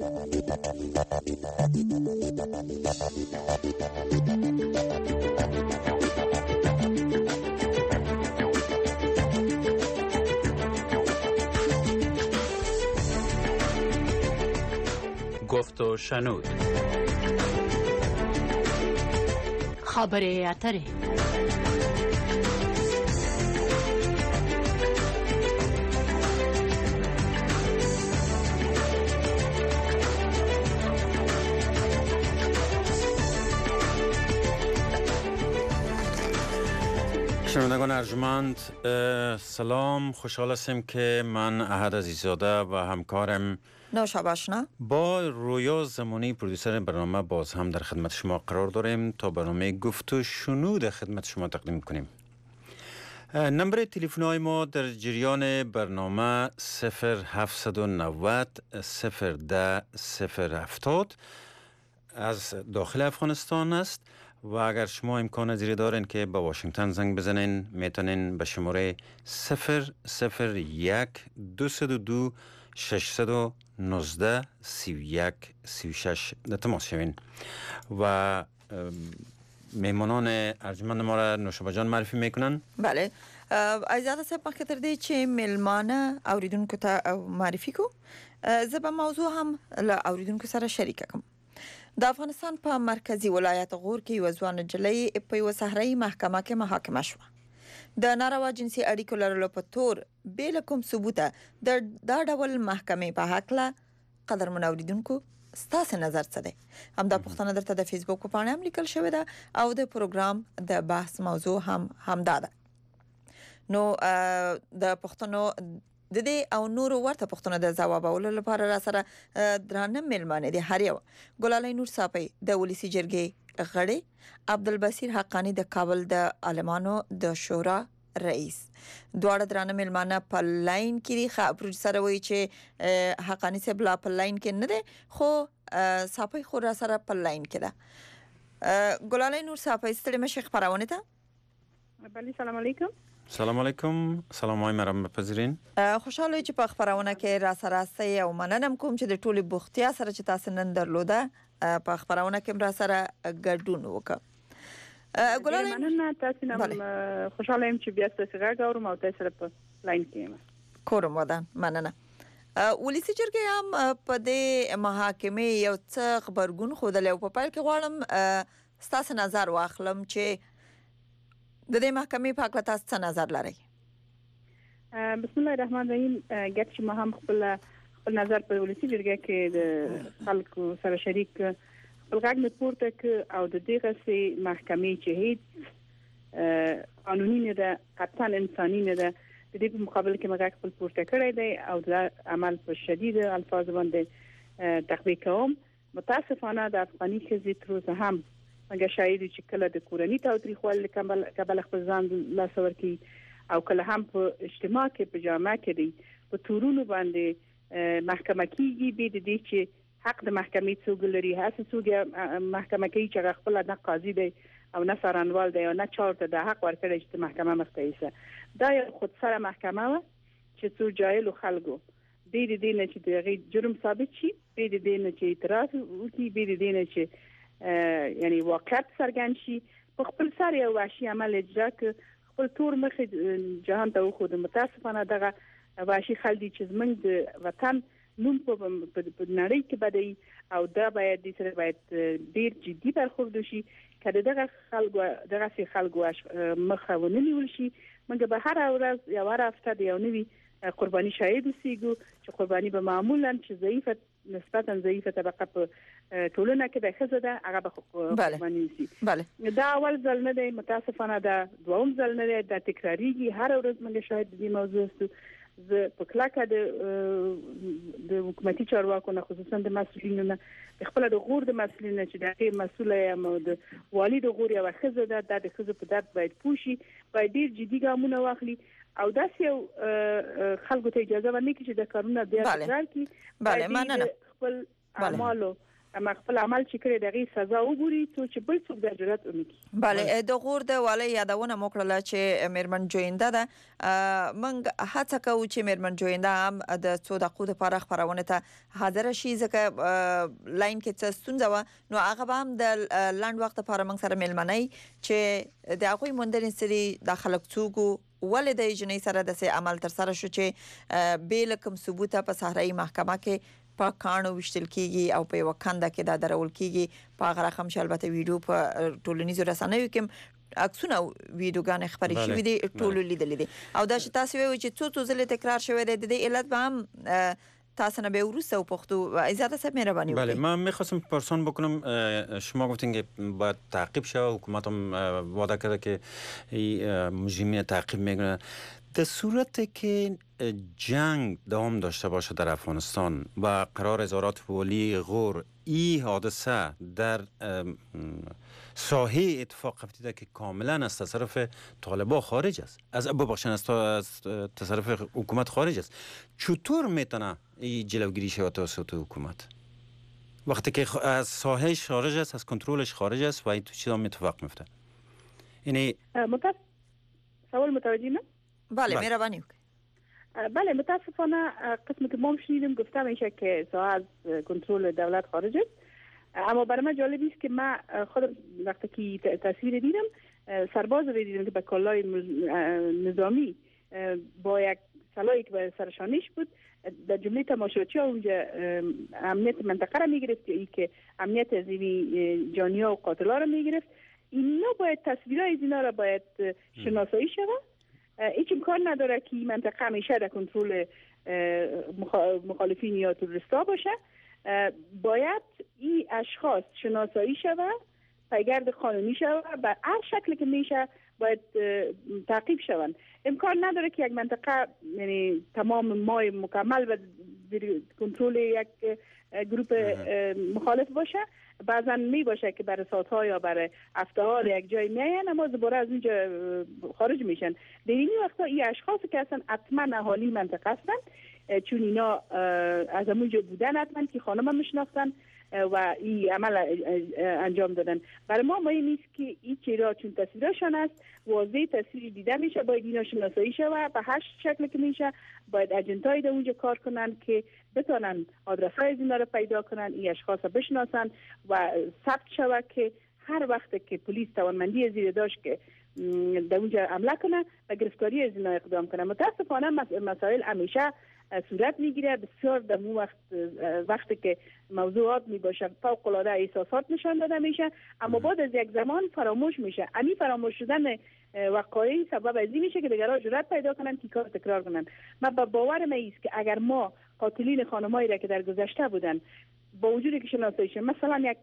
گفت و شنود. خبره اتره. شنوندگان ارجمند سلام، خوشحال هستیم که من احد عزیزاده و همکارم نوشا باشنا با رویا زمانی پرودوسر برنامه باز هم در خدمت شما قرار داریم تا برنامه گفت و شنود خدمت شما تقدیم کنیم. نمبر تلفن های ما در جریان برنامه 0790 010 070 از داخل افغانستان است و اگر شما امکان زیر دارین که به واشنگتن زنگ بزنین میتونین به شماره 001 202 619 31 36 تماس شوین و میمانان ارجمند ما را نوشابه جان معرفی میکنن. بله عزیزات صاحب مخکې تر دې چې ملمانه اوریدونکو ته معرفي کو زه به موضوع هم له اوریدونکو سره شریک کوم. د افغانستان په مرکزی ولایت غور کې یو ځوان نجلۍ په یو صحرایي محکمه کې محاکمه شوه. د ناروا جنسي اړیکو لرلو په تور بې کوم ثبوته دا ډول محکمې په هکله قدرمن اوریدونکو ستاسو نظر څه دی؟ همدا پوښتنه درته د فیسبوک په پاڼه هم لیکل شوې ده او د پروګرام د بحث موضوع هم همدا ده. نو د پښتنو د دې او نورو ورته پښتنو د ځوابولو لپاره را سره درانه ملمانه دي. هر یو ګلالۍ نور صافی د ولسی جرګې غړي، عبدالبصیر حقانی د کابل د عالمانو د شورا رئیس. دواړه درانه ملمانه په لاین کې دي. پروډوسر وایي چې حقانی صاحب لا په لاین کې نه دی خو صافی خو را سره په لاین کې ده. ګلالۍ نور صافی ستړي مشه خبرونه ته. بله سلام علیکم. سلام علیکم. سلام های مرام بپذیرین. خوشحاله چې په خبرونه کې را سره سي او مننم کوم چې د ټولي بوختیا سره چې تاسو نن درلوده په خبرونه کې را سره ګډون وکړه. ګلالۍ مننه تاسو نن خوشحاله يم چې بیا تاسو راغورم او تاسو سره په لاین کې یم. کورم ودان مننه. ولسی جرګې هم په دې محاکمه یو څه خبرګون خوده له په پایل کې غواړم تاسو نظر واخلم چې د دې محکمې په اړه تاسو څه نظر لرئ؟ بسم الله الرحمن الرحیم. ګټ چې ما هم خپل نظر په ولسی جرګه کې د خلکو سره شریک خپل غږ نه پورته ک او د دې غسي محکمې چې هیڅ قانوني نه ده، قطعا انساني نه ده، د دې په مقابل کې ما خپل پورته کړی دی او د عمل په شدید الفاظ باندې تطبیق کوم. متاسفانه د افغاني خزي تر اوسه هم مګر شاید چې کله د کورنۍ تاوتریخوالي کبل خپل ځان لاس ورکی او کله هم په اجتماع کې په جامعه کې دی په تورونو باندې محکمه کېږي به د دې چې حق د محکمې څوک لري، هڅه څوک محکمه کوي چې خپل نه قاضي دی او نه سرانوال دی او نه چارته د حق ورکړي چې محکمه مستعیسه. دا یو خود سره محکمه و چې څو جاهل خلکو به د دې نه چې دغه جرم ثابت شي، به د دې نه چې اعتراف وکړي، به د دې نه چې یعنی واقعیت څرګند شي، په خپل سر یو وحشي عمل اجرا ک خپل تور مخ جهان ته خو د متاسفانه دغه وحشي خلدي چې زمنګ د وطن نوم په نړۍ کې بدای او دا باید د سره باید ډیر جدي برخورد شي کله دغه خلکو مخاوني نیول شي. موږ به هر ورځ یو هفته د یو نوي قرباني شاهد اوسېږو چې قرباني به معمولا چې ضعیفه نسبتا ضعیفه طبقه په ټولنه کې د خزه ده هغه به قرباني شي. دا اول ځل نه دی، متاسفانه دا دوم ځل نه دی، دا تکراریږي. هر ورځ موږ شاهد دې موضوع است. زه په کلاکه د حکومتي چارواکو نه خصوصا د مسؤلینو نه خپل د غور د مسؤلینو چې دغه مسؤل یم د والي د غور یو خزه ده د خزه په درد باید پوښي، باید ډیر جدي ګامونه واخلي او داسې یو خلکو ته اجازه ورنکړي چې د کارونه بیا تکرار کړي. بله مننه. خپل اعمالو اما خپل عمل چې کړی دغه سزا وګوري چې بل څوک د جرأت ونکړي. بله د غور د والي یادونه موکړه چې میرمن جوینده ده منګ هڅه کوو چې میرمن جوینده هم د څو دقیقو لپاره خبرونه ته حاضر شي ځکه لاین کې څه ستونزه و نو هغه به هم د لاند وخت لپاره موږ سره ملمنۍ چې د هغوی موندنې سری د خلک څوک ولې د جنۍ سره د عمل تر سره شو چې بیل کوم ثبوت په صحرایي محکمه کې په کانو وشتل کیږي او په وکاندا کې دا درول کیږي په هغه رقم چې البته ویډیو په ټولنیزو رسنیو کې عکسونه ویډیوګان خبري شوې دي ټول لیدل دي او دا چې تاسو وایي چې څو ځله تکرار شوی دی د علت به هم تاسو نه به ورسته و پختو اجازه صاحب مهربانی بله من میخواستم پرسان بکنم شما گفتین که باید تعقیب شود حکومت هم وعده کرده که مجرمین تعقیب میکنه در صورت که جنگ دوام داشته باشه در افغانستان و قرار وزارت والی غور این حادثه در ساحه اتفاق افتاده که کاملا از تصرف طالبان خارج است از تصرف حکومت خارج است چطور میتونه این جلوگیری شود توسط حکومت وقتی که از ساحهش خارج است از کنترلش خارج است و این تو چیزا اتفاق میفته یعنی سوال متوجه نه بله مهربانی بله متاسفانه قسمی که ما شنیدیم گفته میشه که ساحه از کنترل دولت خارج است اما برای من جالب است که من خودم وقتی که تصویر دیدم سرباز رو دیدم که با کالای نظامی با یک سلاحی که به سرشانش بود در جمله تماشاچی ها اونجا امنیت منطقه را میگرفت یا ای که امنیت از جانی ها و قاتل ها را میگرفت اینا باید تصویرهای از اینا را باید شناسایی شود هیچ امکان نداره که این منطقه همیشه در کنترل مخالفین یا تروریستا باشه باید این اشخاص شناسایی شود پیگرد قانونی شود و هر شکلی که میشه باید تعقیب شوند امکان نداره که یک منطقه یعنی تمام مای مکمل و کنترل یک گروپ مخالف باشه بعضا می باشه که برای ساعت‌ها یا برای هفته‌ها یک جای میاین اما دوباره از اونجا خارج میشن در این وقتا این اشخاصی که اصلا حتما اهالی منطقه هستن چون اینا از اونجا بودن حتما که خانم هم میشناختن و این عمل انجام دادن برای ما مهم نیست که این چرا چون تصویرشان است واضح تصویر دیده میشه باید اینا شناسایی شود و هر شکلی که میشه باید اجنتای در اونجا کار کنن که بتونن آدرس‌های از اینا رو پیدا کنن این اشخاص رو بشناسن و ثبت شود که هر وقت که پلیس توانمندی زیر داشت که در اونجا حمله کنه و گرفتاری از اینا اقدام کنه متاسفانه مسائل همیشه صورت میگیره بسیار در اون وقتی که موضوعات میباشه فوق العاده احساسات نشان داده میشه اما بعد از یک زمان فراموش میشه همین فراموش شدن وقایع سبب از این میشه که دیگران جرأت پیدا کنن که کار تکرار کنن من با باورم است که اگر ما قاتلین خانمایی را که در گذشته بودن با وجودی که شناسایی شد مثلا یک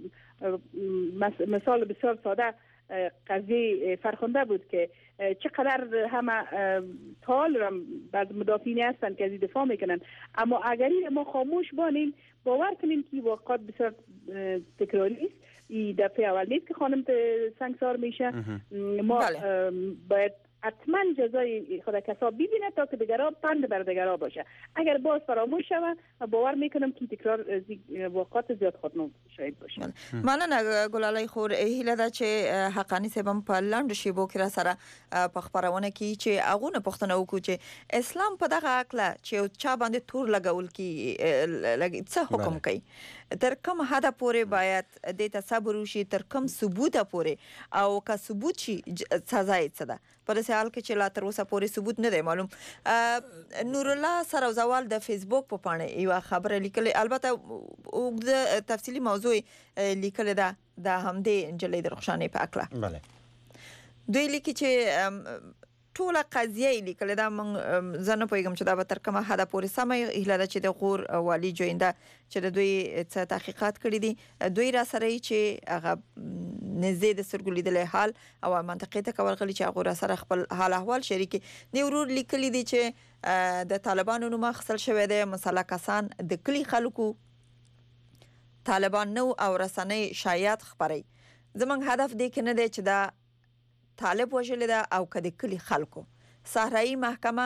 مثال بسیار ساده قضیه فرخنده بود که چقدر همه تال را بعض مدافعین هستند که از دفاع میکنن اما اگر ما خاموش بانیم باور کنیم که واقعات بسیار تکراری است این دفعه اول نیست که خانم سنگسار میشه ما باید حتما جزای خود کسا ببینه تا که دیگرها پند بر دیگرها باشه اگر باز فراموش شود باور میکنم که تکرار واقعات زیاد خودنو شاید باشه مننه ګلالۍ خور هیله ده چې حقانی سبم په لاندو شیبو کې را سره په خبرونه کې چې اغونه پښتنه وکړو چې اسلام په دغه عقله چې چا باندې تور لګول کی څه حکم کوي تر کوم حد پورې باید د تصبر وشي تر کوم ثبوت پورې او که ثبوت شي سزا یې څه ده په دې حال کې چې لا تر اوسه پورې ثبوت نه دی معلوم نور الله سروزوال د فیسبوک په پاڼه یو خبره لیکلې البته د تفصیلی موضوع لیکل ده د همدې جلې د رخصانې په اکله بله دوی لیکي چې ټول قضیه لیکل دا من زنه پویګم چې دا به تر کومه حد پورې سمه هله ده چې د غور والی جوینده چې د دوی څه تحقیقات کړی دي دوی را سره چې هغه نزدې د سرګولې د حال او منطقې ته کورغلی چې هغه را سره خپل حال احوال شریکي دی ورور لیکلی دي چې د طالبانو نوم خپل شوی دی مسله کسان د کلی خلکو طالبان نو او رسنۍ شایعات خبري زمونږ هدف دی کې نه دی چې دا طالب وجل ده او کده کلی خلکو صحرایی محکمه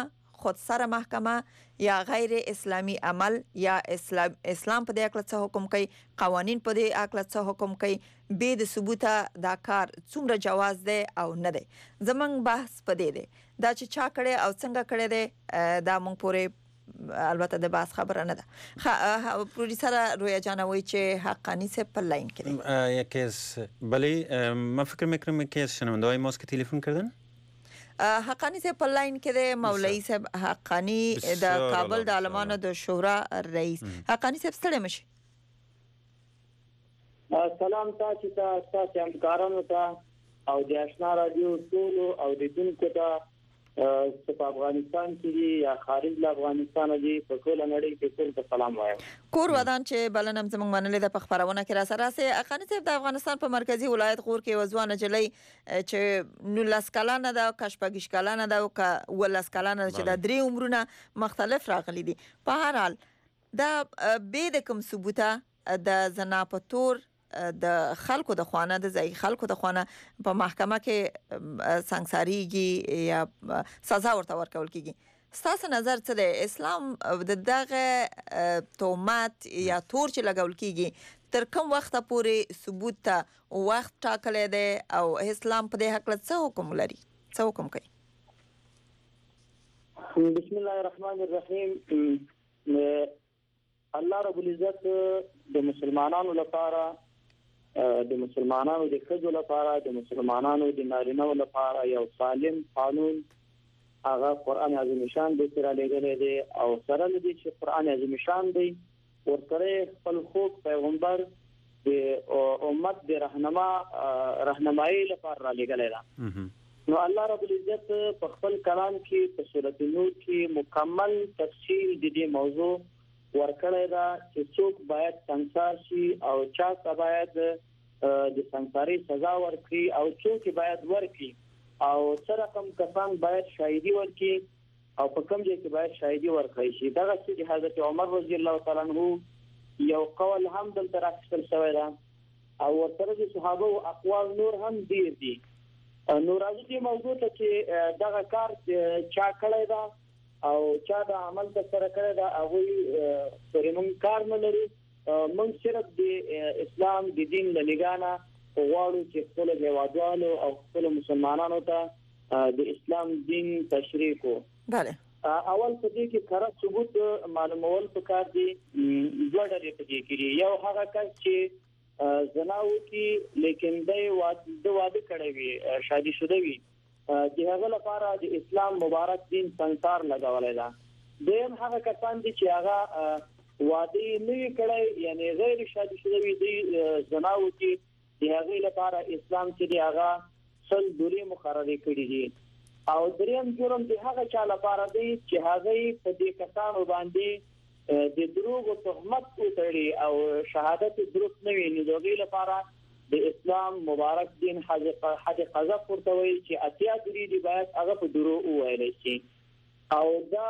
خودسره محکمه یا غیر اسلامی عمل یا اسلام په دې اړه څه حکم کوي، قوانین په دې اړه څه حکم کوي، به د ثبوته دا کار څومره جواز دی او نه دی. زمونږ بحث په دې دی دا چې چا کړی او څنګه کړی دی دا مونږ پورې البته د بحث خبره نه ده. پروډیوسر رویا جان وایي چې حقانی صاحب په لاین کې دی. یک از بله من فکر میکنم که از شنونده های ماست که تلفن کردن. حقانی صاحب په لاین کې دی. مولوی صاحب حقانی د کابل د عالمانو د شورا رئیس. حقانی صاحب ستړي مشي. سلام تاسو ته، تاسو همکارانو ته او د آشنا رادیو ټول او د دونکو ته په افغانستان کې یا خارج له افغانستان دي په ټول نړۍ کې ټول ته سلام وایم. کور ودان چې بلنم زموږ منلې د خبرونه کې را سره سه حقانی صاحب د افغانستان په مرکزی ولایت غور کې وځوانه جلۍ چې 19 کلانه ده او کشپګیش کلانه ده او ک ولس کلانه چې د درې عمرونه مختلف راغلي دي. په هر حال دا به د کوم ثبوته د زنا په تور د خلکو د خوانه د ځای خلکو د خوانه په محکمه کې سنگساریږي یا سزا ورته ورکول کیږي. ستاسو نظر څه دی؟ اسلام د دغه تهمت یا تور چې لګول کیږي تر کوم وخت پورې ثبوت ته وخت ټاکلی دی او اسلام په دې حق له څه حکم لري، څه حکم کوي؟ بسم الله الرحمن الرحیم. الله رب العزت د مسلمانانو لپاره، د مسلمانانو د ښځو لپاره، د مسلمانانو د نارینه‌و لپاره یو سالم قانون هغه قرآن عظیم شان د سره لګلې دی او سره لدی چې قرآن عظیم شان دی ورته خپل خوږ پیغمبر د امت د راهنمایي لپاره را لګلې ده. نو الله رب العزت په خپل کلام کې په سورۃ نور کې مکمل تفصیل د دې موضوع ورکړی دا چې څوک باید سنگسار شي او چا ته باید د سنگساري سزا ورکړي او څوک باید ورکړي او څه رقم کسان باید شاهدي ورکړي او په کوم ځای کې باید شاهدي ورکړي شي. دغه چې حضرت عمر رضی الله تعالی عنہ یو قول هم دلته راخستل شوی دی او ورته د صحابه او اقوال نور هم ډیر دي. نو راځي دې موضوع ته چې دغه کار چا کړی دا او چا د عمل سره کړی دا هغه پرې مونږ کار نه لري. مونږ صرف د اسلام د دین له لګانه غواړو چې خپل هیوادوالو او خپل مسلمانانو ته د اسلام دین تشریح کو. بله اول په دې کې کار ثبوت معلومول پکار دي. دوه ډلې په دې کې یو هغه کس چې زنا وکړي لیکن د واده کړی وي، شادي شوی وي، د هغه لپاره د اسلام مبارک دین سنگسار لګولای دا. دیم هغه کسان دي چې هغه واده نه کړی یعنی غیر شادي شوی وي، د زنا وکړي، د هغه لپاره اسلام چې دی هغه سل دوری مقرره کړی دي. او دریم جرم د هغه چا لپاره دی چې هغه په دې کسانو باندې د دروغ او تهمت وکړي او شهادت درست نه وي، نو دغه لپاره د اسلام مبارک دین حد قذف ورته وایي چې اتیا درې دی باید هغه په دروغ وویل شي او دا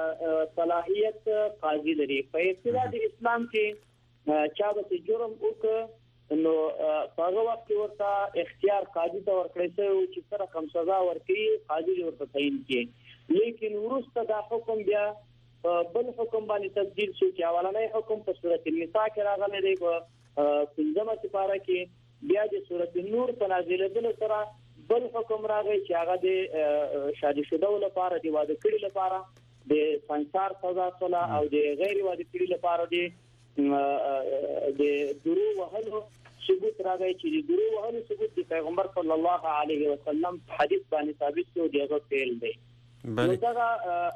صلاحیت قاضي لري. په ابتدا د اسلام کې چا به جرم وکړ نو په هغه وخت ورته اختیار قاضي ته ورکړی شو چې سره کوم سزا ورکړي قاضي ورته تعیین کړي. لیکن وروسته دا حکم بیا بل حکم باندې تبدیل شو چې اولنۍ حکم په سورۃ النساء کې راغلی دی، په 15مه سپاره کې بیا د سورۃ نور په نازلېدلو سره بل حکم راغی چې هغه د شادي شوه لپاره د واده کړي لپاره د سنگسار سزا سره او د غیر واده کړي لپاره د دروغ وهلو ثبوت راغی چې د دروغ وهلو ثبوت د پیغمبر صلی الله علیه وسلم حدیث باندې ثابت شو دیغه فعل دی. نو دا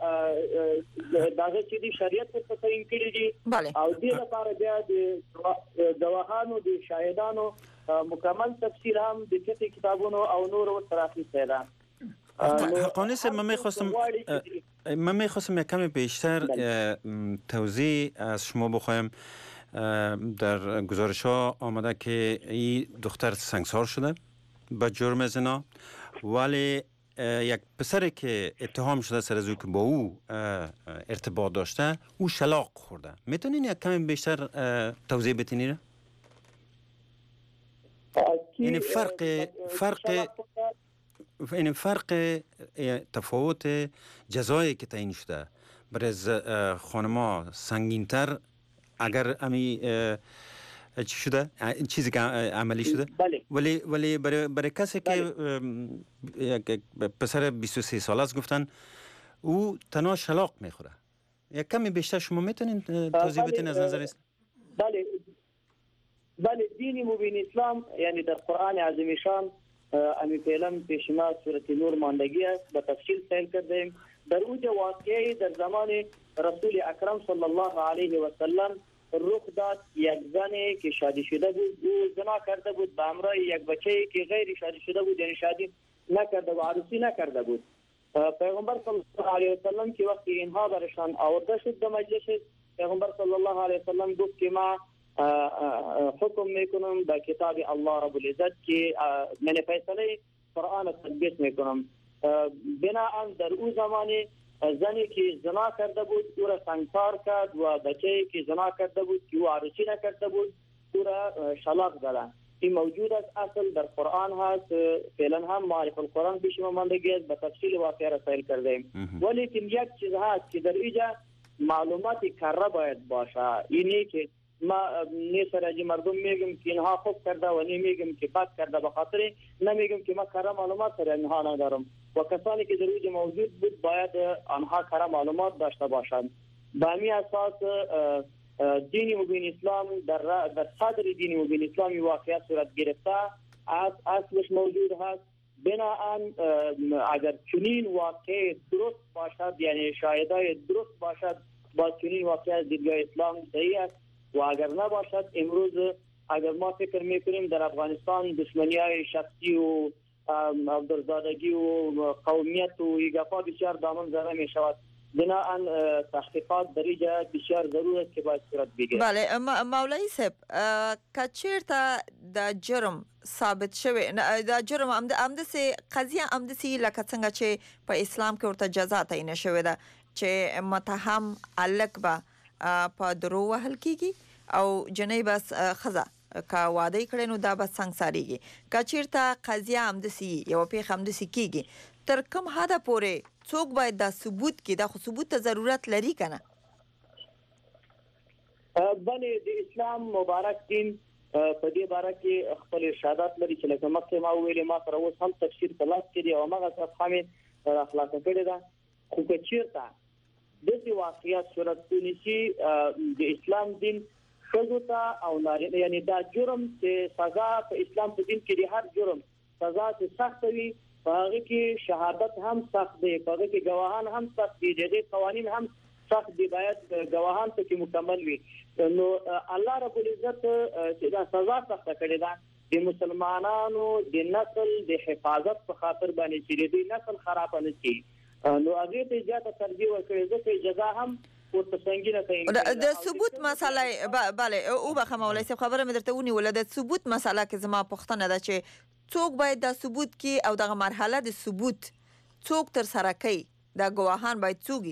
چې د شریعت په تعین کړی دي او د لپاره بیا د گواهانو د شاهدانو مکمل تفسیر هم د کتابونو کتابونو او نور تراخیص ده. حقانی صاحب من میخواستم یک کمی بیشتر توضیح از شما بخوایم. در گزارش ها آمده که این دختر سنگسار شده با جرم زنا، ولی یک پسری که اتهام شده سر از او که با او ارتباط داشته او شلاق خورده. میتونین یک کمی بیشتر توضیح بتینید؟ یعنی فرق این فرق تفاوت جزایی که تعیین شده برای خانما سنگین‌تر اگر امی چی شده چیزی که عملی شده بله. ولی برای کسی که پسر 23 ساله است گفتن او تنها شلاق میخوره یک کمی بیشتر شما میتونین توضیح بدین از نظر اسلام؟ بله دین مبین اسلام یعنی در قرآن عظیم شان امی فعلا پیش ما سورة نور ماندگی است به تفصیل سیل کردیم. در اوج واقعی در زمان رسول اکرم صلی الله علیه و سلم رخ داد یک زنی که شادی شده بود او زنا کرده بود به همراه یک بچه‌ای که غیر شادی شده بود یعنی شادی نکرده و عروسی نکرده بود. پیغمبر صلی الله علیه و سلم که وقتی اینها برشان آورده شد به مجلس پیغمبر صلی الله علیه و سلم گفت که ما حکم میکنم به کتاب الله رب العزت که من فیصله قرآن تطبیق میکنم. بناهن در او زمانی زنی که زنا کرده بود او را سنگسار کرد و بچه‌ای که زنا کرده بود که او عروسی نکرده بود او را شلاق زدند. این موجود است اصل در قرآن هست. فعلا هم معرف القرآن پیش ما ماندگی است به تفصیل واقعه را سیل کردیم. ولیکن یک چیز هست که در اینجا معلومات کره باید باشه. اینی که ما نیست راجی مردم میگم که اینها خوب کرده و نمیگم که بد کرده به خاطر نمیگم که ما کره معلومات سر اینها ندارم و کسانی که در اینجا موجود بود باید آنها کره معلومات داشته باشند. به همین اساس دین مبین اسلام در صدر دین مبین اسلامی واقعیت صورت گرفته اصلش موجود هست. بناهن اگر چنین واقع درست باشد یعنی شاهدای درست باشد با چنین واقع دیدگاه اسلام صحیح است و اگر نباشد امروز اگر ما فکر میکنیم در افغانستان دشمنی های شخصی و عبدالزادگی و قومیت و ایگافا بسیار دامن زده می شود. بناهن تحقیقات در اینجا بسیار ضرور است که باید صورت بگیرد. بله مولوی صاحب که چیرته د جرم ثابت شوی د جرم همدسې قضیه همدسې لکه څنګه چې په اسلام کې ورته جزا تعیین شوې ده چې متهم الک به په درو وهل کیږي او جنۍ بس ښځه که واده کړي نو دا به سنګساریږي. که چیرته قضیه همدسې یوه پیښه همدسې کیږي تر کوم حده پورې څوک باید دا ثبوت کړي؟ دا خو ثبوت ته ضرورت لري که نه؟ بله د اسلام مبارک دین په دې باره کې خپل ارشادات لري چې لکه مخکې ما ویلې ما سره اوس هم تفسیر په لاس کې دی او هغه صفحه مې خلاصه کړې ده. خو که چیرته داسې واقعیت صورت ونیسي د اسلام دین ښځو ته او نارینه یعنی دا جرم چې سزا په اسلام په دین کې د هر جرم سزا چې سخته وي په هغه کې شهادت هم سخت دی په هغه کې گواهان هم سخت دي د قوانین هم سخت دی باید گواهان ته مکمل وي. نو الله رب العزت چې دا سزا سخته کړې ده د مسلمانانو د نسل د حفاظت په خاطر باندې چې د نسل خراب نه شي نو هغه ته اجازه ترجیح ورکړي ځکه جزا هم ورته څنګه تعین د ثبوت مسله بله او بخه مولوی صاحب خبره مې درته ونیوله د ثبوت مسله کې زما پوښتنه ده چې څوک باید دا ثبوت کې او دغه مرحله د ثبوت څوک تر سره کوي دا گواهان باید څوک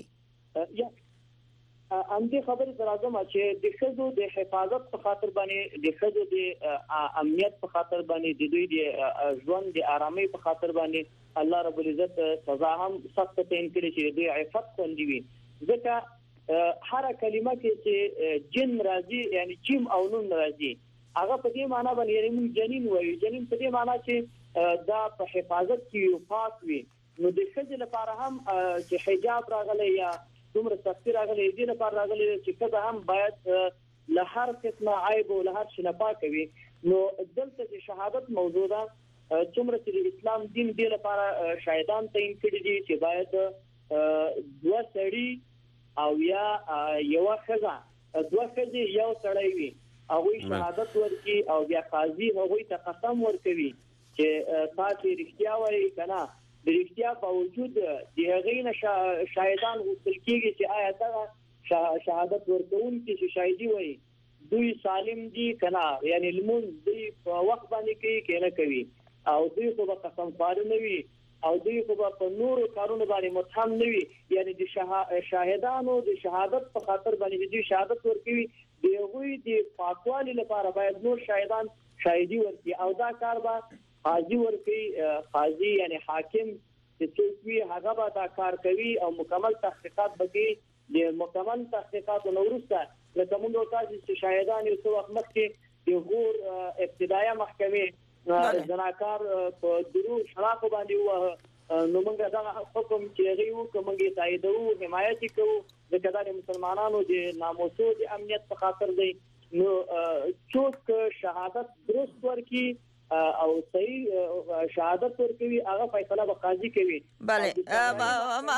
امدی خبر درازم چې د ښځو د حفاظت په خاطر باندې د ښځو د امنیت په خاطر باندې د دوی د ژوند د آرامۍ په خاطر باندې الله رب العزت سزا هم سخت تعین کړي چې د عفت خوندي وي. ځکه هر کلمه کې چې جن راځي یعنی جیم او نون راځي هغه په دې معنی باندې یعنی موږ جنین وایو جنین په دې معنی چې دا په حفاظت کې پاک وي. نو د ښځې لپاره هم چې حجاب راغلی یا دومره سختی راغلی دې لپاره راغلی چې ښځه هم باید له هر قسمه عیب او له هر شي نه پاکه وي. نو دلته چې شهادت موضوع ده څومره چې د اسلام دین دې لپاره شاهدان تعین کړي دي چې باید دوه سړي او یا یوه ښځه دوه ښځې یو سړی وي هغوی شهادت ورکړي او بیا قاضي هغوی ته قسم ورکوي چې تاسو رښتیا وایي که نه د رښتیا باوجود د هغې نه شاهدان غوښتل کېږي چې آیا دغه شهادت ورکوونکي چې شاهدي وایي دوی سالم دي که نه یعنی لمونځ دوی په وخت باندې کوي که نه کوي او دوی خو به قسمخواره نه وي او دوی خو به په نورو کارونو باندې متهم نه وي یعنی د شاهدانو د شهادت په خاطر باندې دوی شهادت ورکوي د هغوی د پاکوالي لپاره باید نور شاهدان شاهدي ورکړي او دا کار به قاضي ورکی قاضي یعنی حاکم چې څوک وي هغه به دا کار کوي او مکمل تحقیقات بګي د مکمل تحقیقات وروسته لکه موږ تاسو چې شاهدان یو څو وخت مخکې د غور ابتدایي محکمې زناکار په درو شراب باندې و نو موږ دا حکم چې غيو کومګي تاییدو حمایت کوو د کډه مسلمانانو د ناموسو د امنیت په خاطر دی نو څوک شهادت درست ورکی او صحیح شهادت ورکوي هغه فیصله به قاضي کوي. بله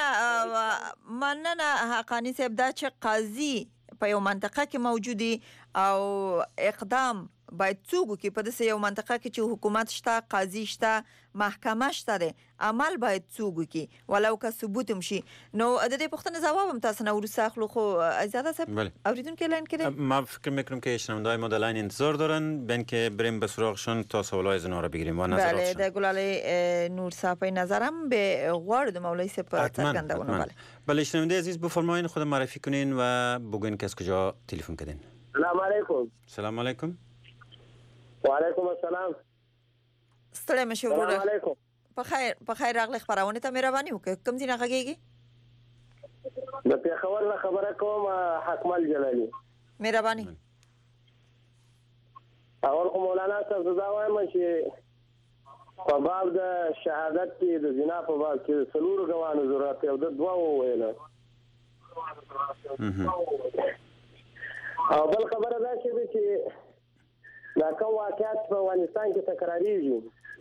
مننه حقانی صاحب دا چې قاضي په یو منطقه کې موجودي او اقدام باید څوک کې په داسې یو منطقه کې چې حکومت شته قاضي شته محکمه شته ده عمل باید څوک کې ولو که ثبوت هم شي نو د دې پوښتنې جواب هم تاسو نه ورسره اخلو خو زیاده صاحب اوریدونکو لاین کړي ما فکر میکنم که شنونده‌های ما در لاین انتظار دارن بین که بریم به سراغشون تا سوالای زنا رو بگیریم و نظراتشون. بله د گلاله نور صاحب نظرم به غوار د مولوی صاحب څرګندونه. بله شنونده عزیز بفرمایید خود معرفی کنین و بگوین که از کجا تلفن کردین. سلام علیکم. سلام علیکم. وعلیکم السلام. ستړی مشه وروره. سلام علیکم. په خیر راغلی خبرونه ته مهرباني وکړه کوم ځای نه غږیږي؟ د پیښور نه خبره کوم حکمل جلالی. مهرباني. اول خو مولانا صاحب دا وایم چې په باب د شهادت کې د زنا په باب کې څلور غوانو ضرورت او د دوه وویل. او بل خبره دا چې دا کوم واقعیت په افغانستان کې تکراریږي.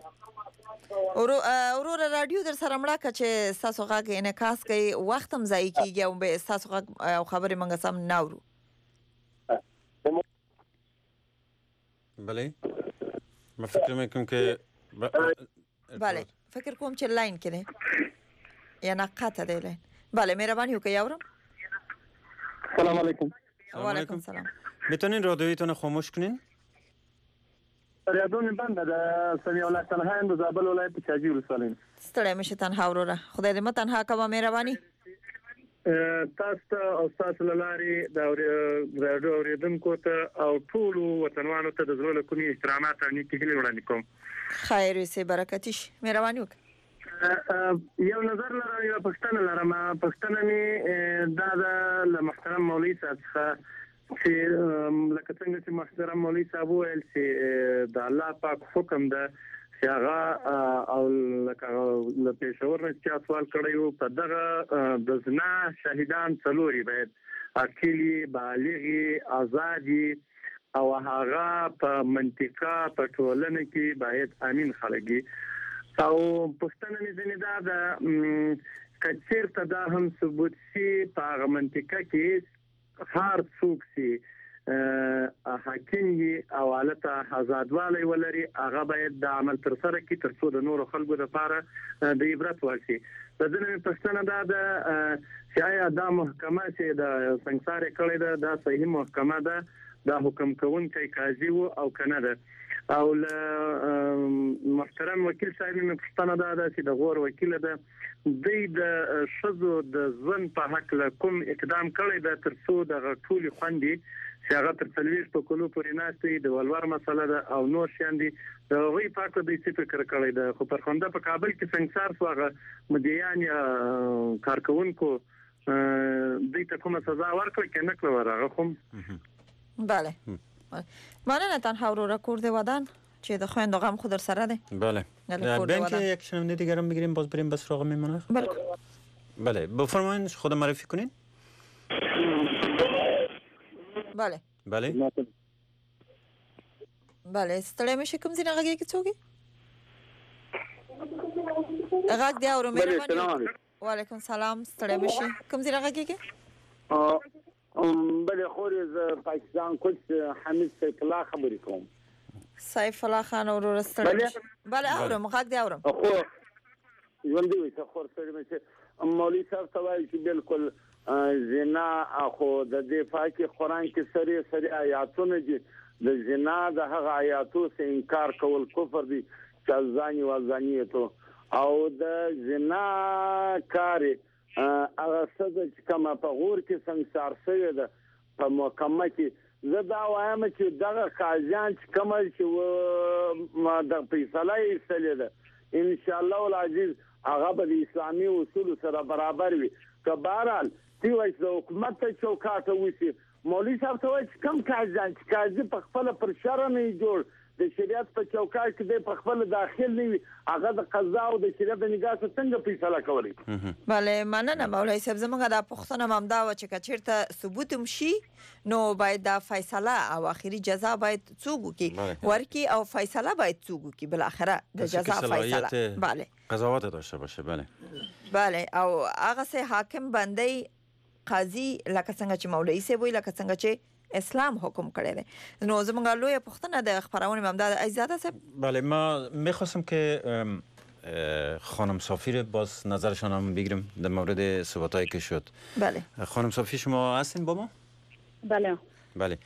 اورور رادیو در سره مړه که چې ستاسو غږ انعکاس کوي وخت هم ضایع کېږي او به ستاسو غږ او خبرې موږ سم نه اورو. بله ما فکر میکنم که بله فکر کوم چې لاین کې دی یا نه قطع دی لاین. بله مهرباني وکړئ اورم. سلام علیکم. وعلیکم سلام. میتونین رادیویتون خاموش کنین؟ رادیو بنده د سمیع الله تنها د زابل ولایت چاجي ولسوالۍ. ستړی مشه تنها وروره خدای دې متنها کوه مهرباني. تاسو او تاسو لاري د رادیو اوریدونکو ته او ټول وطنوانو ته د زړه کومي احترامات او نیکي هیله وړاندې کوم. خیر وي برکتیش مهرباني وکړه. یو نظر لرم یو پښتنه لرم پښتنه می دا د محترم مولوی صاحب څخه چې لکه څنګه چې محترم مولوی صاحب ویل چې د الله پاک حکم ده چې هغه او لکه له پېښور نه چې سوال کړی په دغه د زنا شهیدان څلوري باید عاقلي بالغي آزادي او هغه په منطقه په ټولنه کې باید امین خلګي او پښتنه مې ځنې دا د کچیر ته دا هم ثبوت سي په هغه منطقه کې هر څوک سي حاکم او حالت آزادوالی ولري هغه باید د عمل تر سره کې تر څو د نور خلکو لپاره د عبرت ورشي. د دې پښتنه دا د شایا د محکمه چې د سنگسار کړي دا صحیح محکمه ده دا حکم کوونکی قاضي او کنه ده او محترم وکیل صاحب مې پښتنه دا چې د غور وکیل ده د شذو د ځن په حق له کوم اقدام کړی دا تر څو د ټولي خوندي چې هغه تر تلويش په کولو پورې ناشته د ولور مسله ده او نور شان دي د وی پاک د څه فکر کړی ده خو پرخونده په کابل کې څنګه سارسوغه مدیان یا کارکونکو د ته کومه سزا ورکړي کنه کړو ورغه خو. بله مننه تنها ورو کور دی ودان چې د خويندو غم خود در سره ده. بله بین که یک شنونده دیگر هم بگیریم باز بریم به سراغ میمونه. بله بفرمایید خود معرفی کنین. بله بله بله ستړی مشه کوم ځای غږی کې څوک غږ دی اورم مهرباني. وعلیکم سلام ستړی مشه کوم ځای غږی کې بله خوري ز پاکستان کوچ حمید سیف الله خبرې کوم. سیف الله خان اورور ستړی بله اورم غږ دی اورم. خو ژوندې وي څه خور سره مشه مولوی صاحب توایي چې بالکل زنا خو د دفاع کې قرآن کې سری آیاتونه دي د زنا د هغه آیاتو څخه انکار کول کفر دي چې ځاني و ځانیتو او د زنا کار هغه څه چې کومه په غور کې څنګه سارسوي ده په محکمه کې زه دا وایم چې دغه قاضیان چې کوم چې د فیصله یې ایستلې ده ان شاء الله العزیز هغه به اسلامي اصول سره برابر وي. که بهرحال دی وایي د حکومت ته چوکاټ وسی مولوي صاحب ته وایي کوم قاضیان چې قاضي په خپل پر شرع نه جوړ د شریعت په چوکاټ کې په خپل داخل نه وي هغه د قضا او د شریعت د نگاه څخه فیصله کوي. بله مننه مولوي صاحب. زموږ د پښتنه ممدا و چې کچیرته ثبوت مشي نو باید د فیصله او اخیری جزا باید څوک کی ورکی او فیصله باید څوک کی بل اخره د جزا فیصله بله قضاوت داشته باشه. بله او هغه سه حاکم بندي قاضي لکه څنګه چې مولوي صاحب وی لکه څنګه چې اسلام حکم کړی دی نو زموږ لوی پښتنه د خبرونه ممداد عزیزاده صاحب. بله ما میخواستم که خانم صافی باز نظرشان هم بگیرم در مورد صحبتایی که شد. بله خانم صافی شما هستین با ما؟ بله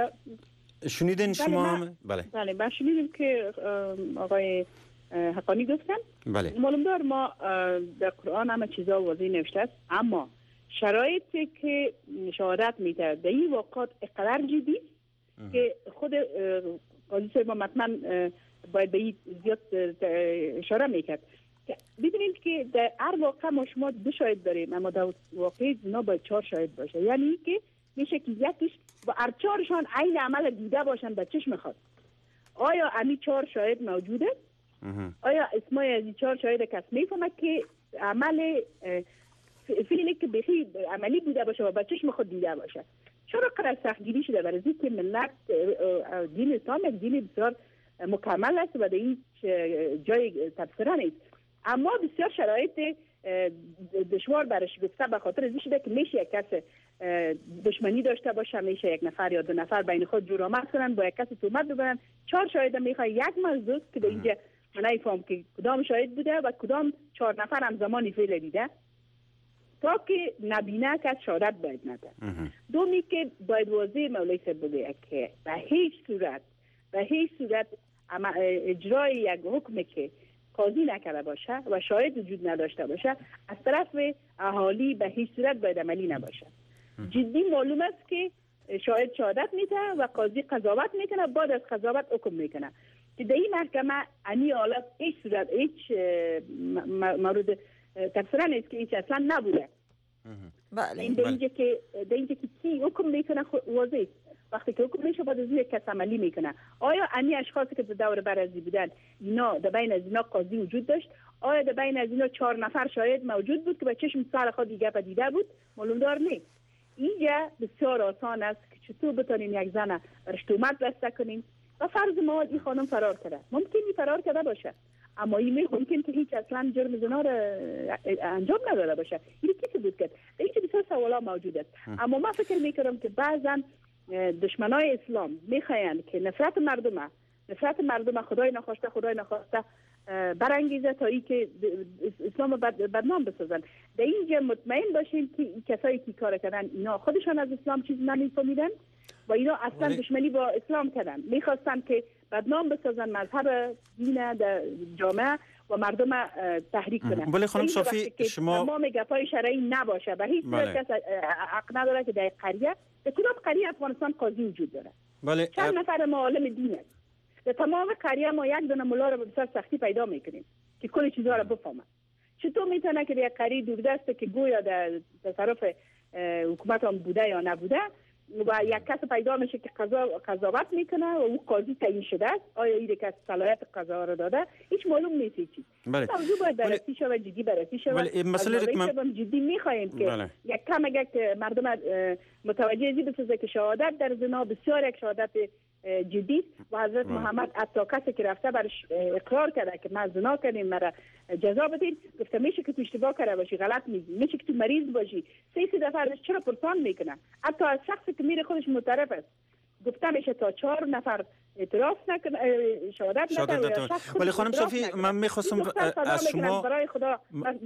شنیدین شما هم؟ بله من شنیدم که آقای حقانی گفتن. بله معلوم دار ما در قرآن همه چیزا واضح نوشته است اما شرایطی که شهادت میده در این واقعات اقدر جدی که خود قاضی صاحب مطمئن باید به این زیاد اشاره میکرد. ببینید که در هر واقع ما شما 2 شاهد داریم اما در واقع زنا باید 4 شاهد باشه یعنی که میشه که یکیش با هر 4شان عین عمل دیده باشن به چشم خود. آیا امی 4 شاهد موجوده؟ آیا اسمای از این 4 شاهد کس میفهمه که عمل فعلی که بخی عملی بوده باشه و به چشم خود دیده باشه؟ چرا قرار سختگیری شده؟ برای اینکه ملت دین اسلام یک دین بسیار مکمل است و در این جای تبصره نیست اما بسیار شرایط دشوار برش گفته به خاطر ازی شده که میشه یک کس دشمنی داشته باشه میشه 1 نفر یا 2 نفر بین خود جور آمد کنن با یک کس تهمت ببرن 4 شاهد میخواد یک موضوع که در اینجا من نفهم که کدام شاهد بوده و کدام 4 نفر هم زمانی فعل دیده تا که نبینه که شهادت باید نده. دومی که باید واضح مولوی صاحب بگه که به هیچ صورت اجرای یک حکم که قاضی نکرده باشه و شاهد وجود نداشته باشه از طرف اهالی به هیچ صورت باید عملی نباشه. جدی معلوم است که شاهد شهادت میده و قاضی قضاوت میکنه بعد از قضاوت حکم میکنه که در این محکمه انی حالت هیچ صورت هیچ مورد تفسیر نیست که هیچ اصلا نبوده. بله در اینجا که کی حکم میکنه واضح وقتی که حکم میشه بعد از یک کس عملی میکنه. آیا انی اشخاصی که دور برازی بودن اینا در بین از اینا قاضی وجود داشت؟ آیا در بین از اینا 4 نفر شاهد موجود بود که به چشم سر خود دیگه پدیده بود؟ معلوم دار نیست. اینجا بسیار آسان است که چطور بتونیم یک زن برش تهمت بسته کنیم و فرض ما این خانم فرار کرده ممکنی فرار کرده باشه اما این ممکن که هیچ اصلا جرم زنا را انجام نداده باشه. این چیزی بود که اینجا بسیار سوالا موجود است اما من فکر میکنم که بعضا دشمنای اسلام میخواین که نفرت مردم خدای نخواسته برانگیزه تا ای که اسلام بدنام بسازن. در اینجا مطمئن باشیم که کسایی که کار کردن اینا خودشان از اسلام چیزی نمیفهمیدن و اینا اصلا دشمنی با اسلام کردن میخواستن که بدنام بسازن مذهب دین در جامعه و مردم تحریک کنن. ولی خانم صافی شما تمام گپای شرعی نباشه به هیچ صورت کس حق نداره که در قریه در کدام قریه افغانستان قاضی وجود داره. بله چند نفر معلم دین است در تمام قریه ما یک دونه ملا رو بسیار سختی پیدا میکنیم که کل چیزها رو بفهمه. چطور میتونه که در قریه دوردست که گویا در تصرف حکومت هم بوده یا نبوده و یک کس پیدا میشه که قضاوت میکنه و او قاضی تعیین شده است آیا این کس صلاحیت قضا رو داده هیچ معلوم نیست چیز. بله موضوع باید بررسی شود جدی بررسی شود. بله مسئله رو جدی میخوایم که یک کم اگر که مردم متوجه ازی بسازه که شهادت در زنا بسیار یک شهادت جدی و حضرت محمد حتی کسی که رفته برش اقرار کرده که من زنا کردیم مرا جزا بدین گفته میشه که تو اشتباه کرده باشی غلط میگی میشه که تو مریض باشی 3 دفعه چرا پرسان میکنه حتی از شخصی که میره خودش معترف است گفته میشه تا 4 نفر اعتراف نکنه شهادت نکنه. ولی خانم صافی من میخواستم از شما برای خدا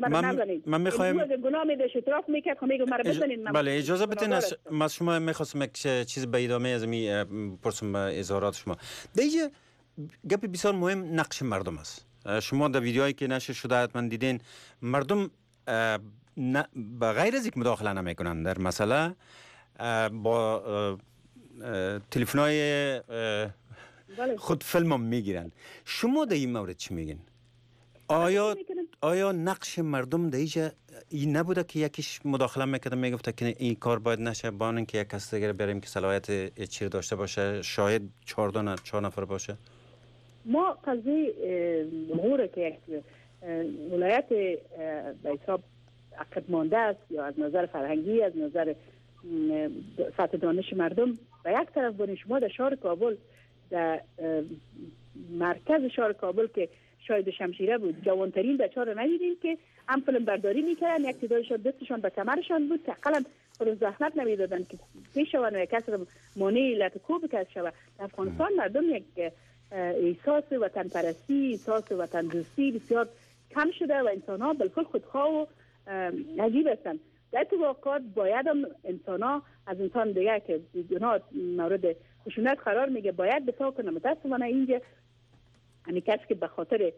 من میخوایم گناه میده اعتراف میکنه خب میگه مرا بزنین. بله اجازه بدین از شما میخواستم یک چیز به ادامه از می پرسم اظهارات شما. دیگه گپ بسیار مهم نقش مردم است. شما در ویدیوهایی که نشر شده حتما دیدین مردم به غیر از اینکه مداخله نمیکنن در مسئله با تلفن‌های خود فیلم هم میگیرن. شما در این مورد چی میگین؟ آیا نقش مردم در این نبوده که یکیش مداخله میکرده میگفته که این کار باید نشه، با اینکه یک کس دیگه بریم که صلاحیت چی داشته باشه، شاید 4 نفر باشه؟ ما قضیه مهوره که ولایت به حساب عقب مانده است یا از نظر فرهنگی، از نظر سطح دانش مردم و یک طرف بانید شما در شهر کابل، در مرکز شهر کابل که شاید شمشیره بود، جوانترین بچه‌ها رو ندیدیم که هم فیلم برداری میکردن، یک تعدادشون دستشون به کمرشان بود که اقلا خود زحمت نمیدادن که پیش شوند و یک کس رو مانع لطکو بکرد شود. در افغانستان مردم یک احساس وطن پرستی، احساس وطن دوستی بسیار کم شده و انسان ها بالکل خودخواه و عجیب هستند. در واقعیت باید هم انسان ها از انسان دیگه که گناه مورد خشونت قرار میگه باید دفاع کنه. متاسفانه اینجا یعنی کسی که به خاطر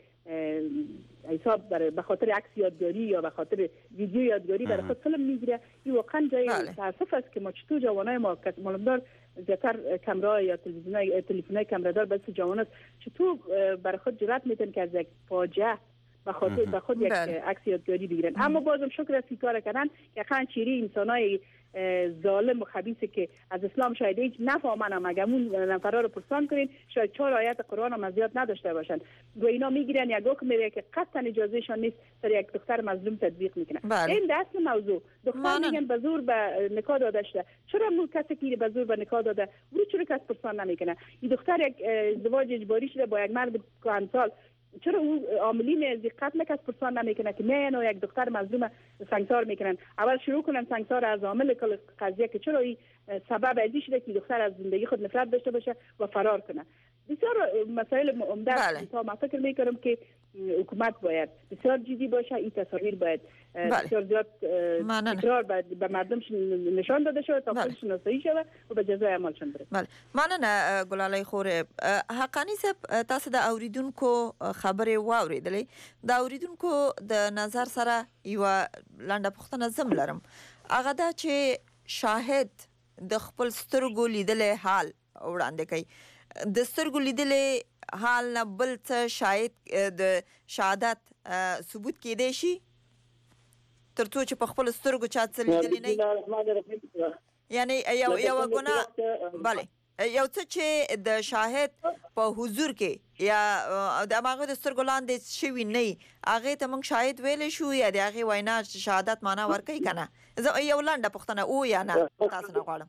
حساب به خاطر عکس یادگاری یا به خاطر ویدیو یادگاری برای خود فیلم میگیره، این واقعا جای تاسف است که ما چطور جوانای ما که معلومدار زیاتر کامرا یا تلفن‌های کامرادار بس جوان است چطور برای خود جرأت میتن که از یک فاجعه به خود یک عکس یادگاری بگیرن. اما بازم شکر است که کار کردن که خان چیری انسانای ظالم و خبیث که از اسلام شاید هیچ نفهمن، مگر اون نفرا رو پرسان کنین شاید 4 آیت قرآن هم زیاد نداشته باشن و اینا میگیرن یک حکم میره که قطعا اجازهشان نیست سر یک دختر مظلوم تطبیق میکنن. این دست موضوع دختر میگن به زور به نکاح داده شده. چرا مو کسی که به زور به نکاح داده برو چرا کس پرسان نمیکنه؟ این دختر یک ازدواج اجباری شده با یک مرد کهنسال، چرا او عاملین دقت نکس پرسان نمیکنه که میان و یک دختر مظلوم سنگسار میکنن؟ اول شروع کنن سنگسار از عامل کل قضیه که چرا این سبب ازی شده که دختر از زندگی خود نفرت داشته باشه و فرار کنه. بسیار مسائل عمده است. ما فکر میکنم که حکومت باید بسیار جدی باشه. این تصاویر باید بسیار زیاد تکرار به مردم نشان داده شود تا خودش شناسایی شود و به جزای عملشان برسه. بله مننه ګلالۍ خور. حقانی صاحب تاسو د اوریدونکو خبرې واوریدلې. د اوریدونکو د نظر سره یو لنډه پوښتنه زم لرم. هغه دا چې شاهد د خپل سترګو لیدلې حال وړاندې کوي. د سترګو لیدلې حال نه بل څه شاید د شهادت ثبوت کېدای شي ترڅو چې په خپل سترګو چا څه لیدلې نه، یعنی یو ګناه بله یو څه چې د شاهد په حضور کې یا د هغه د سترګو لاندې شوي نه هغه ته موږ شاهد ویلی شو یا د هغې وینا شهادت معنا ورکوي که نه؟ زه یو لنډه پوښتنه او یا نه تاسو نه غواړم.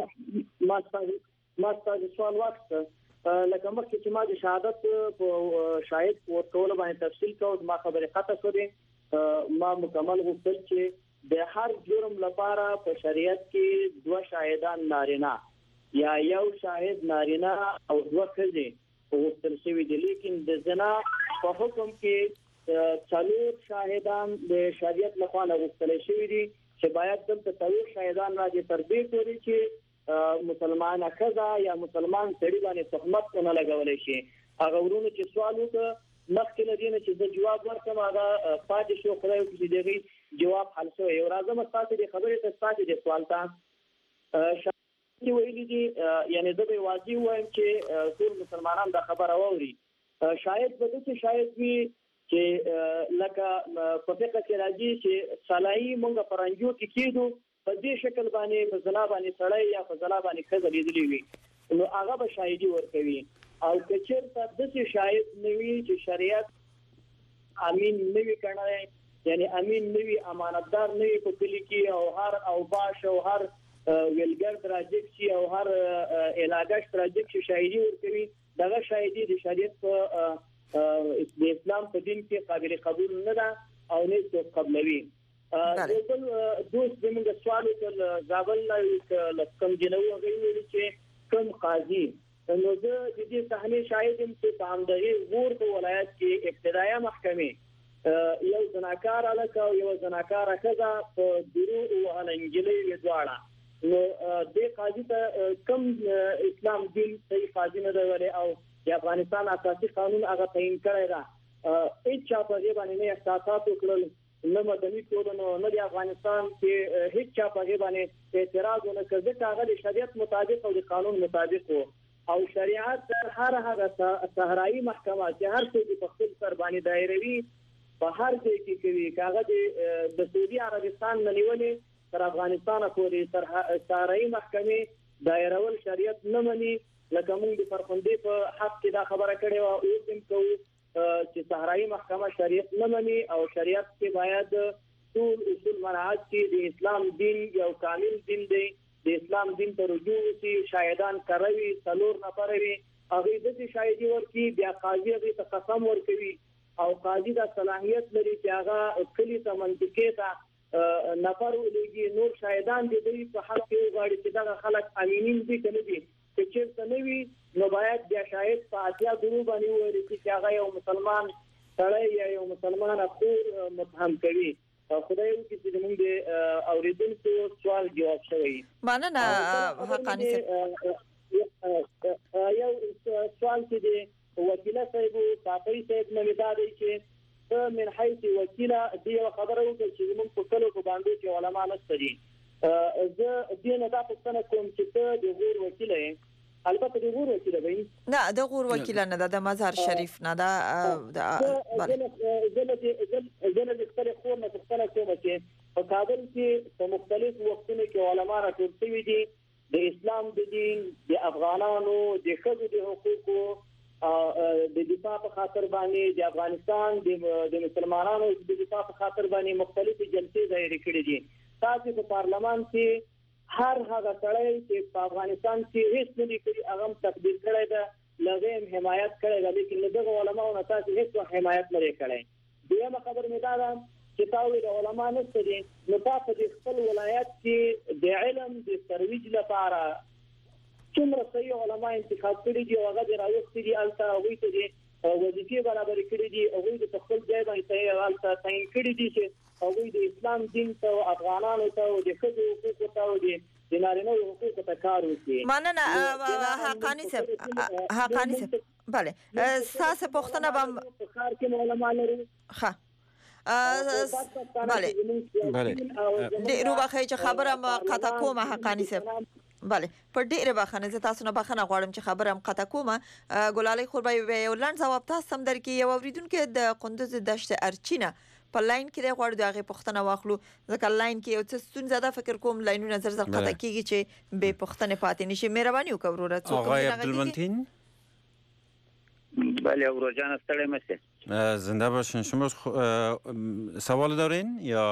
ما ستاسو سوال واخیسته لکه مخکې چې ما د شهادت په شاهد ورکولو باندې تفصیل کوم، ما خبرې قطع کړې. ما مکمل غوښتل چې د هر جرم لپاره په شریعت کې 2 شاهدان نارینه یا یو شاهد نارینه او 2 ښځې غوښتل شوي دي، لیکن د زنا په حکم کې 4 شاهدان د شریعت لخوا غوښتل شوي دي چې باید دلته 4 شاهدان راځي تر دې پورې چې مسلمانه ښځه یا مسلمان سړي باندې تهمت نه لګولی شي. هغه ورونو چې سوال وکړ مخکې له دې نه چې زه جواب ورکړم هغه پاتې شو، خدای وکړي چې د هغې جواب حل شوی. یو راځم ستاسو د خبرې ته ستاسو د سوال ته چې ویلي دي، یعنې زه به واضح ووایم چې ټول مسلمانان دا خبره واوري. شاید به داسې شاید وي چې لکه په فقه کې راځي چې صلاحي مونږ په رنجو کې کېدو په دې شکل باندې په زنا باندې سړی یا په زنا باندې ښځه لیدلې وي نو هغه به شاهدي ورکوي. او که چېرته داسې شاهد نه وي چې شریعت امین نه وي کړی، یعنی امین نه وي، امانتدار نه وي په کلي کې، او هر اوباش او هر ویلګرد راجک شي او هر علاقهشت راجک شي شاهدي ورکوي، دغه شاهدي د شریعت د اسلام په دین کې قابل قبول نه ده او نه څوک قبلوي. یو بل دوست زموږ سوال وکړ زابل نه کوم جنوي هغوی ویلي چې کوم قاضي، نو زه د دې صحنې شاهد یم چې په همدغې غور په ولایت کې ابتدایه محکمې یو زناکار هلک او یو زناکاره ښځه په دروغ ووهله نجلۍ وې دواړه. نو دې قاضي ته کوم اسلام دین صحیح قاضي نه دی ویلی او د افغانستان اساسي قانون هغه تعین کړی ده. هېڅ چا په دې باندې نه احساسات وکړل نه مدني ټولنو نه د افغانستان کې هیڅ چا په باندې اعتراض نه کړ چې هغه د شریعت مطابق او د قانون مطابق او شریعت هر هغه صحرایي محکمه چې هر څه په خپل سر باندې دایروي په هر ځای کې کوي کاغه د سعودي عربستان منیولې تر افغانستان پورې تر صحرایي محکمې دایرول شریعت نه مني لکه موږ د فرخندې په حق کې دا خبره کړې و او کوم چې صحرایي محکمه شریعت نه مني او شریعت کې باید ټول اصول مراعات کړي د اسلام دین یو کامل دین دی د اسلام دین ته رجوع وشي شاهدان کوي څلور نفر وي هغه د شاهدي ورکي بیا قاضي هغه ته قسم ورکوي او قاضي دا صلاحيت لري چې هغه کلی ته منطقي ته نفر ولګي نور شاهدان دي په حق کې غواړي چې دا خلک امینین دي کنه دي چې چیرته نوي نو باید بیا شاهد په اتیا درو باندې وایي چې هغه یو مسلمان سړی یا یو مسلمان اخور متهم کوي خدای دې چې موږ د اوریدونکو سوال جواب شوی مننه حقانی یو سوال چې وکیل صاحب صافي صاحب نه مداري چې من حيث وکیل دی خبره وکړي چې موږ په کلو کو باندې چې علما نشته دي زه دې نه دا پوښتنه کوم چې ته د غور وکیل یې البته د غور وکیل به نه د غور وکیل نه د مزار شریف نه دا زه د خپل خور نه پوښتنه کوم چې په کابل کې په مختلف وختونو کې علما راټول شوي دي د اسلام د دین د افغانانو د ښځو د حقوقو د دفاع په خاطر باندې د افغانستان د مسلمانانو د دفاع په خاطر باندې مختلفې جلسې دایره کړې دي تاسو په پارلمان کې هر هغه سړی چې په افغانستان کې هیڅ نه کړی هغه تقدیر کړی دا لغیم حمایت کړی دا لیکن دغه علماء او تاسو هیڅ حمایت نه کړی دیمه خبر مې دا ده چې تاسو د علماء نه دي نو تاسو د خپل ولایت کې د علم د ترویج لپاره څومره صحیح علماء انتخاب کړي دي او هغه د راوستي دي البته هغه ته دي وظیفې برابر کړي دي هغه د خپل ځای باندې البته تعین کړي دي چې هغه د اسلام دین ته افغانانو ته او د خځو حقوقو ته او د نارینه حقوقو ته کار وکړي مننه حقانی صاحب bale تاسو پوښتنه به کار کې علماء لري ها bale ډیرو واخی چې خبره ما قطع کومه حقانی صاحب bale په ډیره بخنه زه تاسو نه بخنه غواړم چې خبره هم قطع کومه ګلالي خوربای یو لاند جواب تاسو هم درکې یو اوریدونکو د قندوز دشت ارچینه په لاین کې غواړو دغه پښتنه واخلو ځکه لاین کې یو څه ستون زده فکر کوم لاینونه زر قطع کیږي چې به پښتنه پاتې نشي مهرباني وکړئ ورور څوک آقای عبدالمتین بله اوروجان استړی مشه زنده باشین شما سوال دارین یا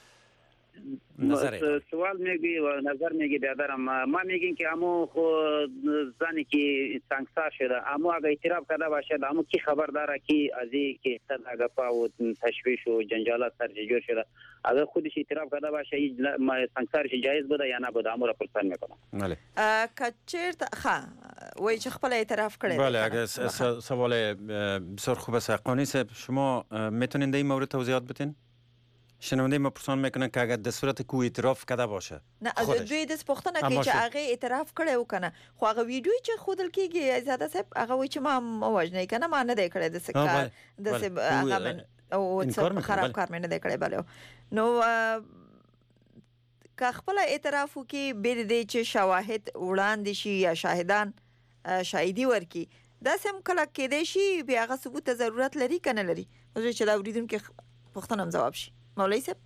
سوال میگی و نظر میگی بیادرم ما میگیم که امو زنی که سنگسار شده امو اگه اعتراف کرده باشه امو کی خبر داره که از این که صدقه و تشویش و جنجالات سرجور شده اگه خودش اعتراف کرده باشه سنگسارش جایز بوده یا نبوده امو را پرسان میکنم بله کچرت وای چې خپل اعتراف کړي بله اگه سوال بسیار خوب است حقانی صاحب شما میتونین در این مورد توضیحات بدین شنونده ما پرسان میکنن که اگر در صورت کو اعتراف کرده باشه نه دوی د پښتنه کې چې هغه اعتراف کړي وکنه خو هغه ویډیو چې خودل کېږي زیاده صاحب هغه وی چې ما وژنې کنه ما نه دی کړی د سکار د هغه او څه خراب کار مې نه دی کړی بل نو که خپل اعتراف وکي بیر دې چې شواهد وړاندې شي یا شاهدان شاهدي ورکي دا سم کله کې دی شي بیا هغه ثبوت ته ضرورت لري کنه لري چې دا اوریدونکو پښتنه هم جواب شي مولوی صاحب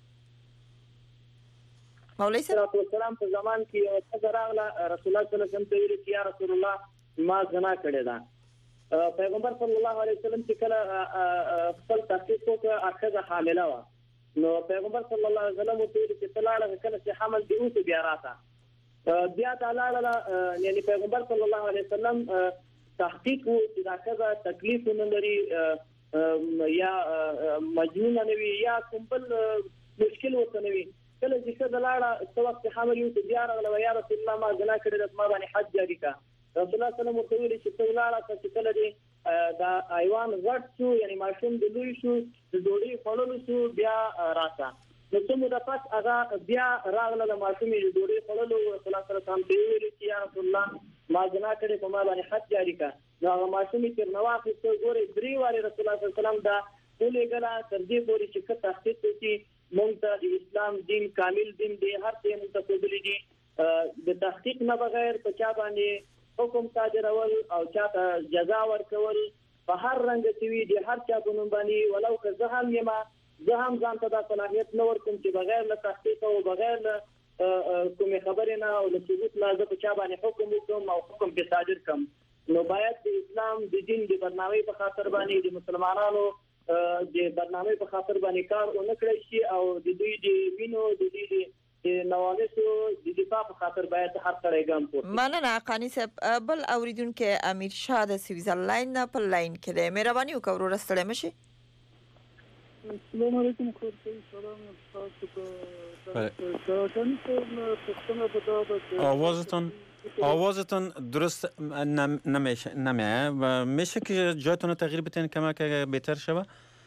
السلام په زمان کې یو څه راغله رسول الله صلی الله علیه وسلم ته ویل چې یا رسول الله ما زنا کړې ده پیغمبر صلی الله علیه وسلم چې کله خپل تحقیق وکړ اخذ حامله و نو پیغمبر صلی الله علیه وسلم ته ویل چې طلاق کله چې حمل دی اوس بیا راته بیا تعالی یعنی پیغمبر صلی الله علیه وسلم تحقیق و چې دا کذا تکلیف نه لري یا مجنون نه وي یا کوم بل مشکل وته نه وي کله چې څه دلاړه څو وخت حمل یو ته بیا راغله یا رسول الله ما زنا کړی د ما باندې حج جاری کا رسول الله صلی الله علیه وسلم چې څه دلاړه چې کله دې دا ایوان غټ شو یعنی ماشوم د لوی شو د ډوډۍ خورلو شو بیا راځه نو څه مده پس هغه بیا راغله د ماشوم د ډوډۍ خورلو رسول الله صلی الله علیه وسلم دی ویل چې یا رسول الله ما زنا کړی په ما باندې حج جاری کا نو هغه ماشوم چې نواخې څو ګوري درې واره رسول الله صلی الله علیه وسلم دا ولېږله تر دې پورې چې څه تحقیق وشي موږ ته د اسلام دین کامل دین دی هر څه موږ ته ښودلی دي د تحقیق نه بغیر په چا باندې حکم صادرول او چا ته جزا ورکول په هر رنګ چې وي د هر چا په نوم باندې ولو که زه هم یم زه هم ځان ته دا صلاحیت نه ورکوم چې بغیر له تحقیق او بغیر له کومې خبرې نه او له ثبوت نه زه په چا باندې حکم وکړم او حکم پرې صادر کړم نو باید د اسلام د دین د بدنامۍ په خاطر باندې د مسلمانانو د بدنامۍ په خاطر باندې کار ونه کړی شي او د دوی د وینو د دوی د نوالسو د دفاع په خاطر باید هر سړی ګام پورته مننه قانی صاحب بل اوریدونکو امیر شاه د سویزرلند نه په لاین کې دی مهرباني وکړئ ورور ستړی مشي السلام علیکم خورتي سلام تاسو آوازتون درست نمیه و میشه که جایتون رو تغییر بدین کمک بهتر شوه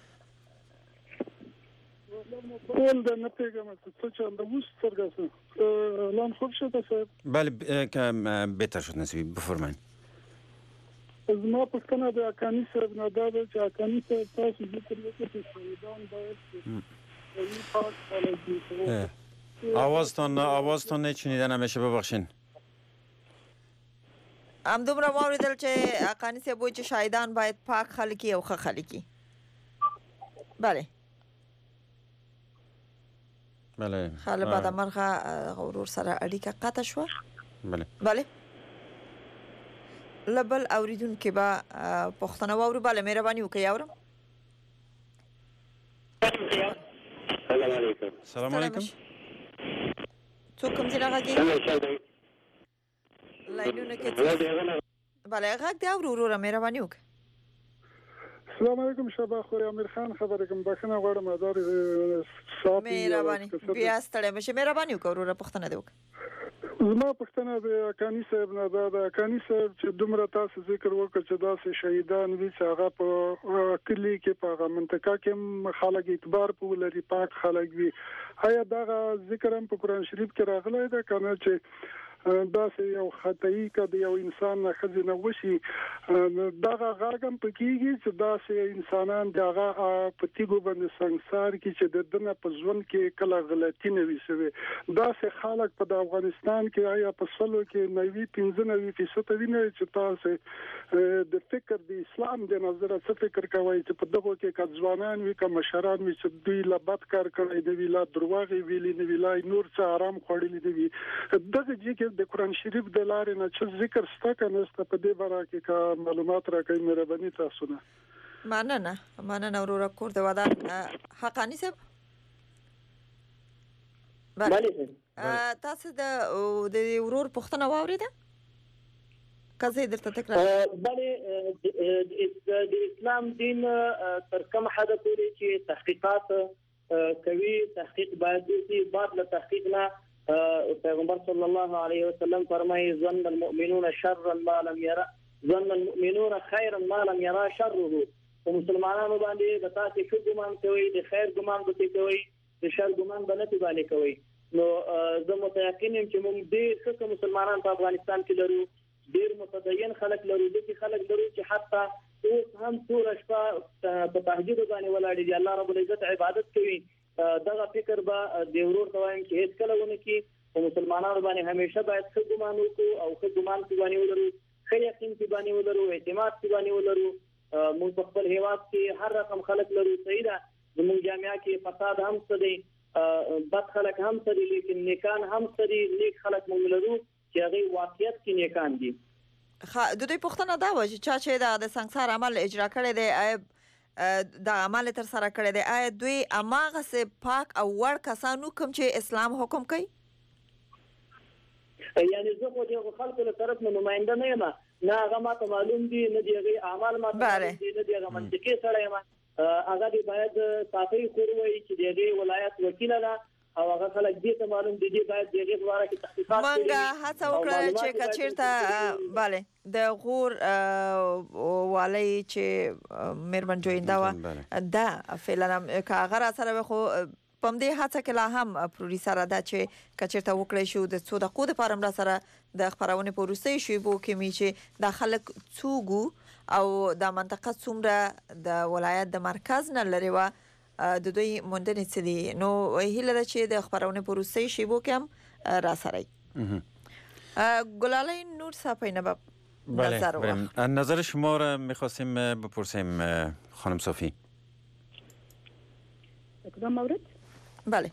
اول د نه پیغام څه چنده وست سرګاسه لان خوب شده صاحب بله بهتر شد نصیبی بفرمایید از ما پښتنه د اکانی صاحب نه دا چې اکانی صاحب تاسو ذکر وکړئ چې شهیدان باید آوازتون نشنیده نمیشه ببخشین ام دومره واوریدل چې اکانی صاحب وایي چې شهیدان باید پاک خلک او ښه خلک بله بله خاله بعد مرغه غورور سره اړیکه قطع شو بله لبل اوریدونکو با پښتنه ووري bale مهرباني وکړئ اورم السلام علیکم څوک کوم ځای راغی لاینونه کې bale غږ دی اورور مهرباني وکړئ السلام علیکم شبا خو امیر خان خبرې کوم بخنه غواړم مدار صاحب مهرباني بیا ستړی مشه مهرباني وکړه ورور پښتنه دی وکړه زما پښتنه د اکانی صاحب نه دا د اکانی صاحب چې دومره تاسو ذکر وکړ چې داسې شهیدان وي چې هغه په کلی کې په منطقه کې خلک اعتبار په لري پاک خلک وي آیا دا ذکر هم په قران شریف کې راغلی دی کنه چې دا یو خطایی کده یو انسان نه خزینه وشي دا غاګم پکېږي چې دا انسانان دغه پتیګو باندې سنگسار کې چې د دنه په ژوند کې کله غلطي نه وي شوی دا خلک په افغانستان کې آیا په سلو کې 95% ویني چې تاسو د فکر د اسلام د نظر څخه فکر کوي چې په دغه کې کځوانان وي کوم مشران وي چې دوی لبد کار کوي د ویلا دروغ ویلي نه ویلای نور څه آرام خوړلې دي دغه چې د قران شریف د لارې نه چې ذکر ستا کنه ست په دې باره کې کا معلومات راکړئ مهرباني تاسو نه مننه ورور کور د ودان حقانی صاحب بله تاسو د ورور پښتنه واوریده کزه درته تکرار بله د اسلام دین تر کوم حد پورې چې تحقیقات کوي تحقیق باید وشي بعد له تحقیق نه پیغمبر صلی الله علیه وسلم فرمایي ظن المؤمنون شرا ما لم يرى ظن المؤمنون خيرا ما لم يرى شره مسلمانانو باندې د تاسو ښه ګمان کوي د خیر ګمان به کوي د شر ګمان به نه باندې کوي نو زه متأکد یم چې موږ ډېر ښه مسلمانان په افغانستان کې لرو ډېر متدین خلک لرو د خلک لرو چې حتی اوس هم ټول شپه په تهجد باندې ولاړ دي الله رب العزت عبادت کوي دغه فکر به د ورور توایم چې هیڅ کله ونه کی او مسلمانانو باندې همیشه باید ښه ګمان وکړو او ښه ګمان باندې ولرو ښه یقین باندې ولرو اعتماد باندې ولرو موږ په خپل هیواد کې هر رقم خلک لرو صحیح ده زموږ جامعه کې فساد هم څه دی بد خلک هم څه دي لیکن نیکان هم څه دي نیک خلک موږ لرو چې هغه واقعیت کې نیکان دي د دوی پښتنه دا و چې چا چې د سنگسار عمل اجرا کړی دی د عمل تر سره کړی دی آیا دوی اماغه سه پاک او ور کسانو کوم چې اسلام حکم کوي یعنی زه خو د خلکو له طرف نماینده نه یم نه هغه ماته معلوم دي نه دی هغه اعمال ماته معلوم دي نه دی هغه منطقي سره یم هغه دی باید صافي خوروي چې دغه ولایت وکیل نه او هغه خلک دې ته معلوم دي باید دغه لپاره کې تحقیقات کوي منګه هڅه وکړه چې کچیرته bale د غور والی چې مېرمن جویندا و دا فعلا کاغه را سره خو پم دې هڅه کې لا هم پروډوسر ده چې کچرته وکړې شو د څو دقیقو د پرم را سره د خبرونه پروسې شوی بو کې می چې د خلک څوګو او د منطقه څومره د ولایت د مرکز نه لري و د دوی مونډنې څه دي نو هیله ده چې د خبرونه پروسې شی بو کې را سره گلاله نور صاحب بله نظر شما را میخواستیم بپرسیم خانم صافی. کدام مورد؟ بله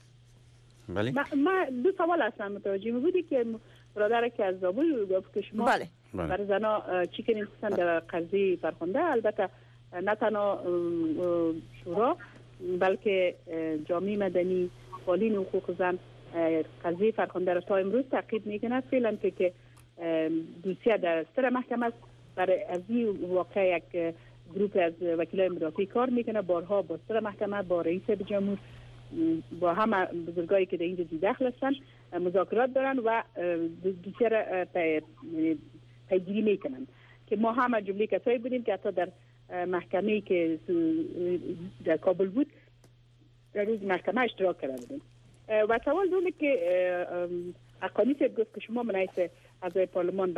ما دو سوال اصلا متوجه بودی که برادر که از زابل گفت که شما برای زنا چی کنین خصوصا در قضیه فرخنده البته نه تنها شورا بلکه جامعه مدنی فعالین حقوق زن قضیه فرخنده را تا امروز تعقیب میکنند. فعلا که دوسیه در ستر محکمه است. برای از این واقع یک گروپ از وکیلای مدافع کار میکنه، بارها با ستر محکمه، با رئیس جمهور، با همه بزرگایی که در اینجا دخل هستن مذاکرات دارن و دوسیه را پیگیری میکنن که ما همه جمله کسایی بودیم که حتی در محکمه که در کابل بود در روز محکمه اشتراک کرده بودیم. و سوال دومه که اقانی صاحب گفت که شما منعیس اعضای پارلمان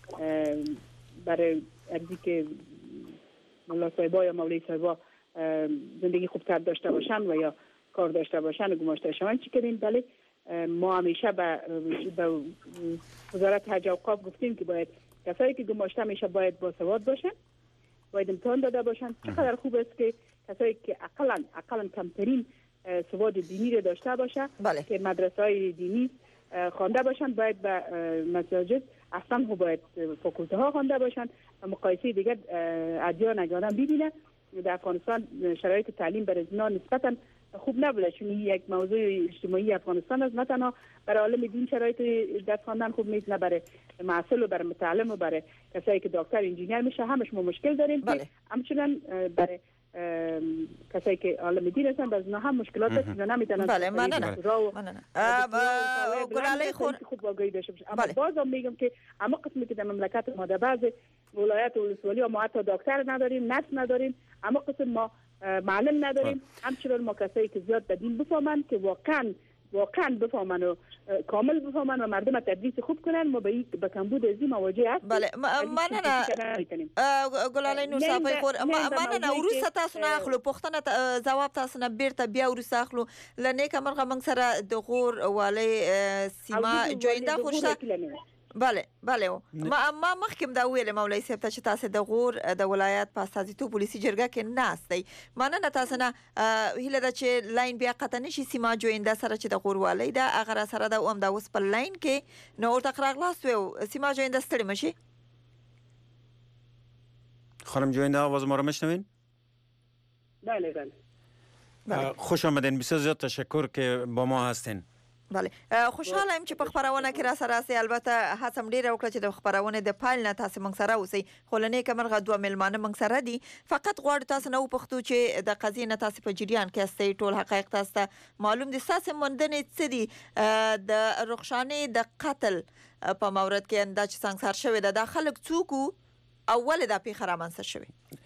برای ارزی که مولا صاحبا یا مولای صاحبا زندگی خوبتر داشته باشن و یا کار داشته باشن و گماشته شوند چی کردیم؟ بله ما همیشه به وزارت حج و اوقاف گفتیم که باید کسایی که گماشته میشه باید باسواد باشن، باید امتحان داده باشن. چقدر خوب است که کسایی که اقلا کمترین سواد دینی رو داشته باشه که مدرسه های دینی خوانده باشن، باید به مساجد اصلا باید فاکولته ها خوانده باشن و مقایسه دیگر ادیان اگر ببینه. در افغانستان شرایط تعلیم برای زنان نسبتا خوب نبوده، چون یک موضوع اجتماعی افغانستان است. نه تنها برای عالم دین شرایط درس خواندن خوب نیست، نه برای معسل و برای متعلم و برای کسایی که دکتر انجینیر میشه همش ما مشکل داریم. که همچنان برای کسایی که عالم دین هستن باز نه هم مشکلات دست نمیتونن. بله مننه گلاله خوب واقعی داشته باشه. اما بازم میگم که اما قسمی که در مملکت ما در بعض ولایت و ولسوالی ما حتی دکتر نداریم، نرس نداریم، اما قسم ما معلم نداریم. همچنان ما کسایی که زیاد به دین بفهمن که واقعا بفهمن و کامل بفهمن و مردم تدریس خوب کنن، ما به کمبود ازی مواجه هستیم. بله مننه ګلاله نور صاحب خور مننه ورسته تاسو نه اخلو پښتنه جواب تاسو نه بیرته بیا ورسته اخلو لنه کمرغه من سره د غور والی سیما جوینده خوشته. بله ما مخکم دا ویل مولوی صاحب ته چې تاسو د غور د ولایت په استازیتوب پولیسي جرګه کې ناستئ. مننه تاسو نه هیله ده چې لاین بیا قطع نشي. سیما جوینده سره چې د غور والی ده هغه سره د اوم د اوس په لاین کې نو ورته خراغلاس و سیما جوینده ستړي مشي. خانم جوینده آواز ما رو میشنوین؟ بله خوش آمدین. بسیار زیاد تشکر که با ما هستین. بله خوشحالم چې په خبرونه کې را سره سي. البته هڅه ډیره وکړه چې د خبرونه د پایل نه تاسو موږ سره اوسئ. خلنې کمرغه دوه ملمانه موږ سره دي. فقط غواړم تاسو نو پښتو چې د قضیې نه تاسو په جریان کې استئ. ټول حقایق تاسو معلوم دي. تاسو مندنې څه دي د رخصانې د قتل په مورد کې انداز څنګه شوی د خلک څوک اول د پیښه رامنځته شوی؟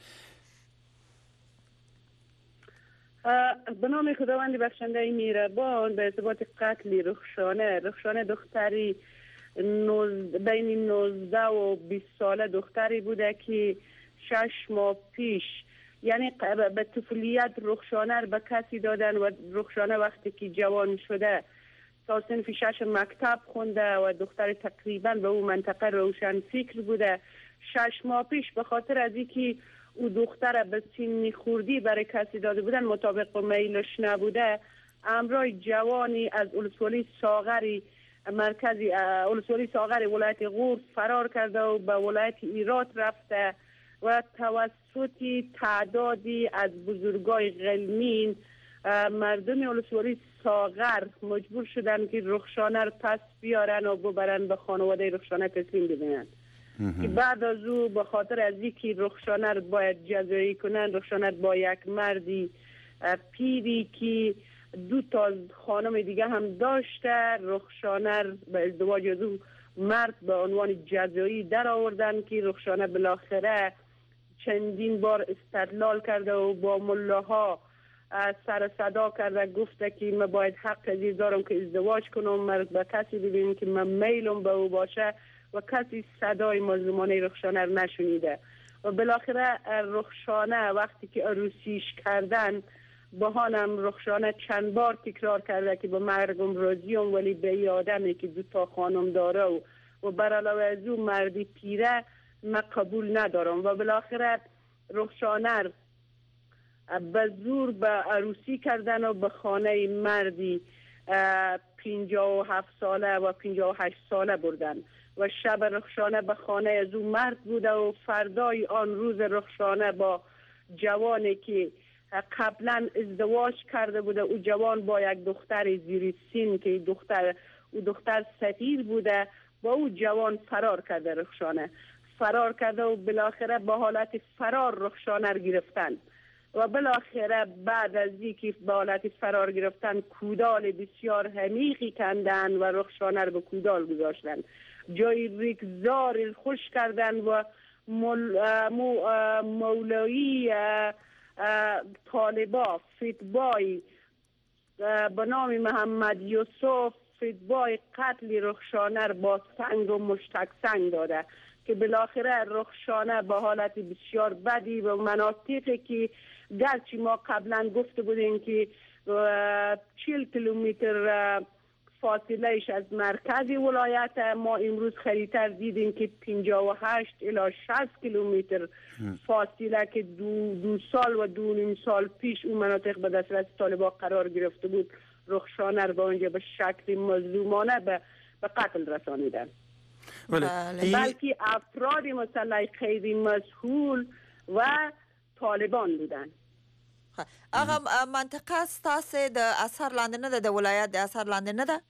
به نام خداوند بخشنده مهربان. به ارتباط قتل رخشانه دختری بین 19 و 20 ساله دختری بوده که 6 ماه پیش یعنی به طفولیت رخشانه به کسی دادن و رخشانه وقتی که جوان شده تا صنف 6 مکتب خونده و دختر تقریبا به اون منطقه روشن فکر بوده. 6 ماه پیش به خاطر از اینکه او دختر به سن خوردی برای کسی داده بودن مطابق با میلش نبوده، امرای جوانی از ولسوالی ساغری مرکزی ولسوالی ساغر ولایت غور فرار کرده و به ولایت ایرات رفته و توسط تعدادی از بزرگای غلمین مردم ولسوالی ساغر مجبور شدن که رخشانه رو پس بیارن و ببرن به خانواده رخشانه تسلیم بدن. که بعد از او به خاطر از اینکه رخشانه رو باید جزایی کنن، رخشانه با یک مردی پیری که 2 تا خانم دیگه هم داشته، رخشانه به ازدواج از او مرد به عنوان جزایی در آوردن که رخشانه بالاخره چندین بار استدلال کرده و با ملاها سر صدا کرده، گفته که من باید حق عزیز دارم که ازدواج کنم، مرد به کسی ببینیم که من میلم به او باشه و کسی صدای مظلومانه رخشانه را نشنیده. و بالاخره رخشانه وقتی که عروسیش کردن، بهانم رخشانه چند بار تکرار کرده که به مرگم راضیم، ولی به این آدمی که 2 خانم داره و بر علاوه از او مردی پیره من قبول ندارم. و بالاخره رخشانه به زور به عروسی کردن و به خانه مردی 57 ساله و 58 ساله بردن و شب رخشانه به خانه از او مرد بوده و فردای آن روز رخشانه با جوانی که قبلا ازدواج کرده بوده، او جوان با یک دختر زیر سن که دختر صغیر بوده، با او جوان فرار کرده. رخشانه فرار کرده و بالاخره به حالت فرار رخشانه را گرفتن و بالاخره بعد از اینکه به حالت فرار گرفتن کودال بسیار عمیقی کندن و رخشانه را به کودال گذاشتن، جای ریگزار خوش کردن و مولایی طالبا فتبای به نام محمد یوسف فتبای قتل رخشانه با سنگ و مشتک سنگ داده که بالاخره رخشانه به حالت بسیار بدی و مناطقی که گرچه ما قبلا گفته بودیم که 40 کیلومتر فاصلهش از مرکز ولایت، ما امروز خریتر دیدیم که 58 الی 60 کیلومتر فاصله که 2 سال و 2.5 سال پیش اون مناطق به دسترس طالبان قرار گرفته بود، رخشانه را اونجا به شکل مظلومانه به قتل رسانیدن. بلکه افراد مسلح خیلی مسئول و طالبان بودن. هغه منطقه ستاسو د اثر لاندې نه ده، د ولایت د اثر لاندې نه ده؟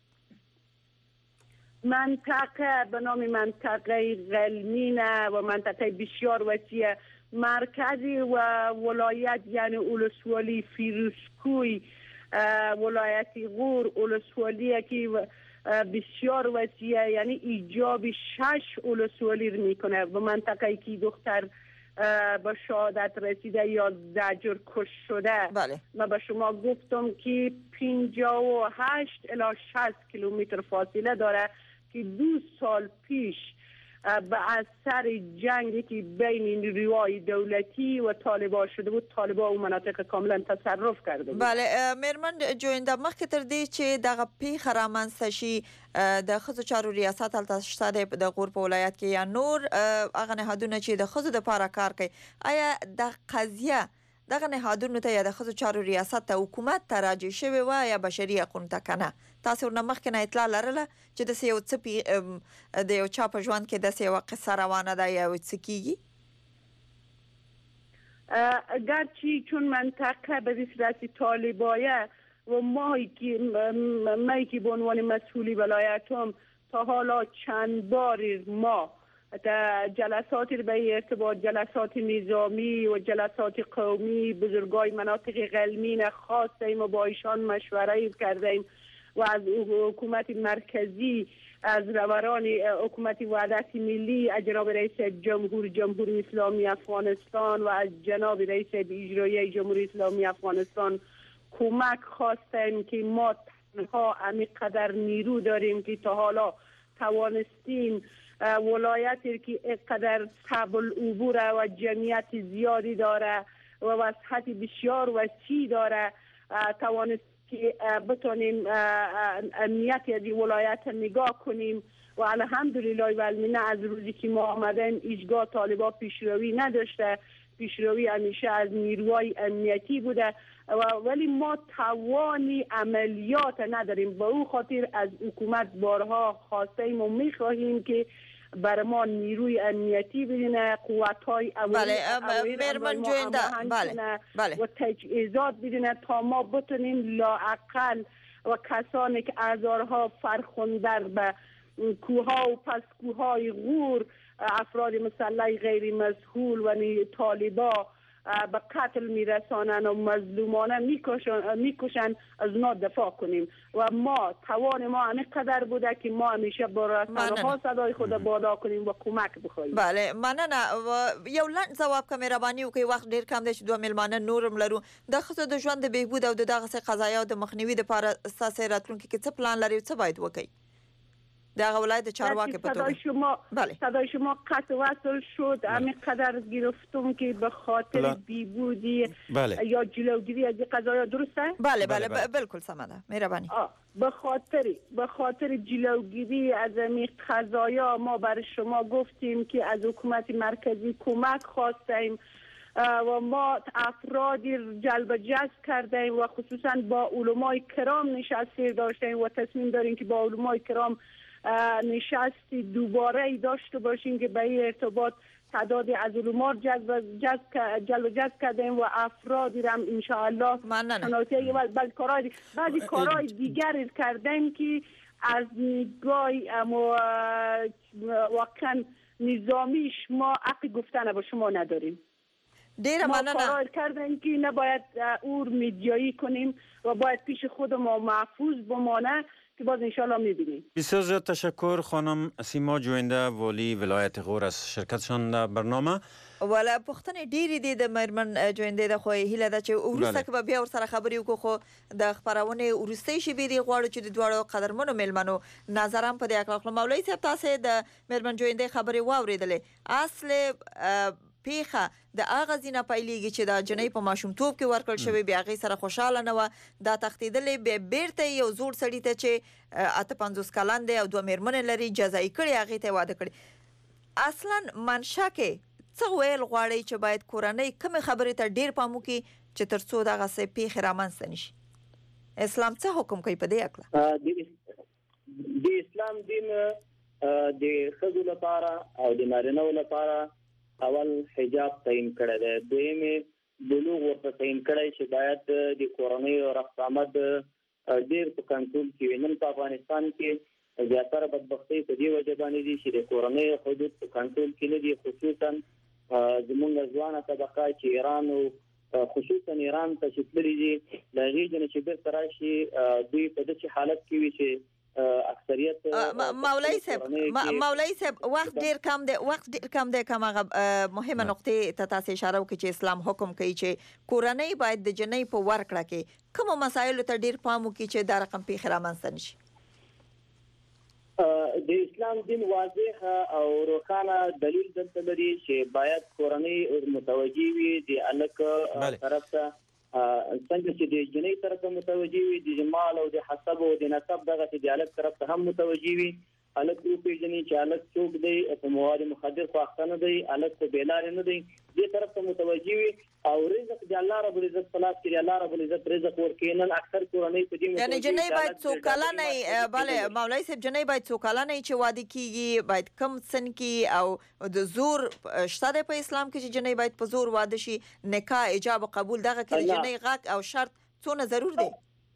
منطقه به نام منطقه غلمینه و منطقه بسیار وسیع، مرکزی و ولایت یعنی ولسوالی فیروزکوی، ولایتی غور، ولسوالی که بسیار وسیع، یعنی ایجاب 6 ولسوالی رو میکنه و منطقه که دختر به شهادت رسیده یا زجر کش شده. بله. من به شما گفتم که 58 الی 60 کیلومتر فاصله داره که 2 سال پیش به اثر جنگی که بین نیروهای دولتی و طالبان شده بود، طالبان اون مناطق کاملا تصرف کرده بود. بله میرمن جوینده مخکې تر دې چې دغه پیښه رامنځته شي د ښځو چارو ریاست هلته شته د غور په ولایت کې یا نور هغه نهادونه چې د ښځو دپاره کار کوي، آیا د قضیه دغه نهادونو ته یا د ښځو چارو ریاست ته حکومت ته راجع شوې وه یا بشري حقونو ته که نه؟ تاسو ورنه مخکې نه اطلاع لرله چې داسې یو څه د یو چا په ژوند کې داسې یوه قصه روانه ده یا یو څه کیږي؟ گرچه چون منطقه به صورت طالبایه و مایی که به عنوان مسئولی ولایتم تا حالا چند بار ما جلساتی به ارتباط جلسات نظامی و جلسات قومی بزرگای مناطق غلمین خواستیم و با ایشان مشوره کردیم و از حکومت مرکزی، از رهبران حکومت وحدت ملی، از جناب رئیس جمهوری اسلامی افغانستان و از جناب رئیس اجرایی جمهوری اسلامی افغانستان کمک خواستیم که ما تنها همینقدر نیرو داریم که تا حالا توانستیم ولایتی که اینقدر صعب العبور و جمعیت زیادی داره و وسعت بسیار وسیع داره، توانستیم که بتونیم امنیت از ولایت نگاه کنیم و الحمدلله و المنه از روزی که ما آمدیم هیچگاه طالبان پیشروی نداشته، پیشروی همیشه از نیروهای امنیتی بوده ولی ما توانی عملیات نداریم. به او خاطر از حکومت بارها خواسته و میخواهیم که بر ما نیروی امنیتی بدینه، قوت‌های بله. و تجهیزات بدینه تا ما بتونیم لااقل و کسانی که هزارها فرخنده به کوها و پس کوهای غور، افراد مسلح غیر مسئول و طالبا به قتل میرسانند و مظلومانه میکشند از اونا دفاع کنیم و ما توان ما همینقدر بوده که ما همیشه با رسانه ها صدای خود بالا کنیم و کمک بخواهیم. بله مننه. یو لنډ ځواب که مهرباني وکړئ، وخت ډیر کم دی چې دوه میلمانه نورم لرو. د ښځو د ژوند د بهبود او د دغسې قضایاو د مخنیوي دپاره ستاسې راتلونکي کې څه پلان لري، څه باید وکړئ د هغه ولایت چارواکي په توګه؟ صدای شما قطع وصل شد، همینقدر گرفتم که به خاطر بیبودی یا جلوگیری از قضایا، درسته؟ بله بالکل سمده، مهربانی. به خاطر جلوگیری از این قضایا ما برای شما گفتیم که از حکومت مرکزی کمک خواستیم و ما افرادی جلب جذب کردیم و خصوصا با علمای کرام نشستی داشتیم و تصمیم داریم که با علمای کرام نشستی دوباره داشته باشیم که به این ارتباط تعدادی از علما جلب کردیم و افرادی را ان شاء الله شناسایی و بعضی کارهای دیگر کردیم که از نگاه واقعا نظامیش ما حق گفتن با شما نداریم. ما قرار کردیم که نباید اور میدیایی کنیم و باید پیش خود ما محفوظ بمانه که باز انشالله میبینیم. بسیار زیاد تشکر خانم سیما جوینده، والی ولایت غور، از شرکتشان در برنامه. ولا پښتنې ډېرې دي د مېرمن جوینده د خو هیله ده چې وروسته که به بیا ورسره خبرې وکړو، خو د خپرونې وروستۍ شېبې دې غواړو چې د دواړو قدرمنو مېلمنو نظر هم په دې هکله واخلو. مولوي صاحب تاسې د مېرمن جوینده خبرې واورېدلې. اصل پیخه د هغه ځینه پیلېږي چې د جنۍ په ماشومتوب کې ورکړل شوی، بیا هغې سره خوشحاله نه وه، دا تښتېدلې، بیا بېرته یو زوړ سړي ته چې 58 کلن دی او 2 مېرمنې لري جزایي کړي، هغې ته یې واده کړي. اصلا منشا کې څه ویل غواړئ چې باید کورنۍ کومې خبرې ته ډېر پام وکړي چې تر څو دغسې پیښې رامنځته نه شي؟ اسلام څه حکم کوي په دې هکله؟ د اسلام دین د ښځو لپاره او د نارینه‌و لپاره اول حجاب تعین کړی دی، دویم بلوغ ورته تعین کړی چې باید د کورنۍ رفت آمد ډېر په کنټرول کې وي. نن په افغانستان کې زیاتره بدبختۍ په دې وجه باندې دي چې د کورنۍ حدود په کنټرول کې نه دي، خصوصا زموږ ځوانه طبقه چې ایران او خصوصا ایران ته چې تللي دي، د هغې نه چې بېرته راشي دوی په داسې حالت کې وي چې اکثریت مولوي صاحب وخت ډیر کم دی کوم هغه مهمه نقطې ته تاسو اشاره وکړئ چې اسلام حکم کوي چې کورنۍ باید د جنۍ په ورکړه کې کوم مسایلو ته ډیر پام وکړي چې دا رقم پیښې رامنځته نه شي؟ د اسلام دین واضح او روښانه دلیل دلته لري چې باید کورنۍ متوجي وي د الک طرف ته، څنګه چې د جنۍ طرف ته متوجي وي، د مال او د حسب او د نسب دغه د الک طرف ته هم متوجي وي. الک وپېژني چې الک څوک دی، په مواد مخدر خو اخته نه دی، الک په بېلارې نه دی، دې طرف ته متوجي وي. او رزق د الله رب العزت په لاس کې دی، الله رب العزت رزق ورکوي. نن اکثر کورنۍ په دې یعنی جنۍ باید څو کلنه بله مولوي صاحب جنۍ باید څو کلنه چې واده کېږي، باید کم سن کې، او د زور شته دی په اسلام کې چې جنۍ باید په زور واده شي؟ نکاح ایجاب او قبول دغه کې د جنۍ غږ او شرط څونه ضرور دی؟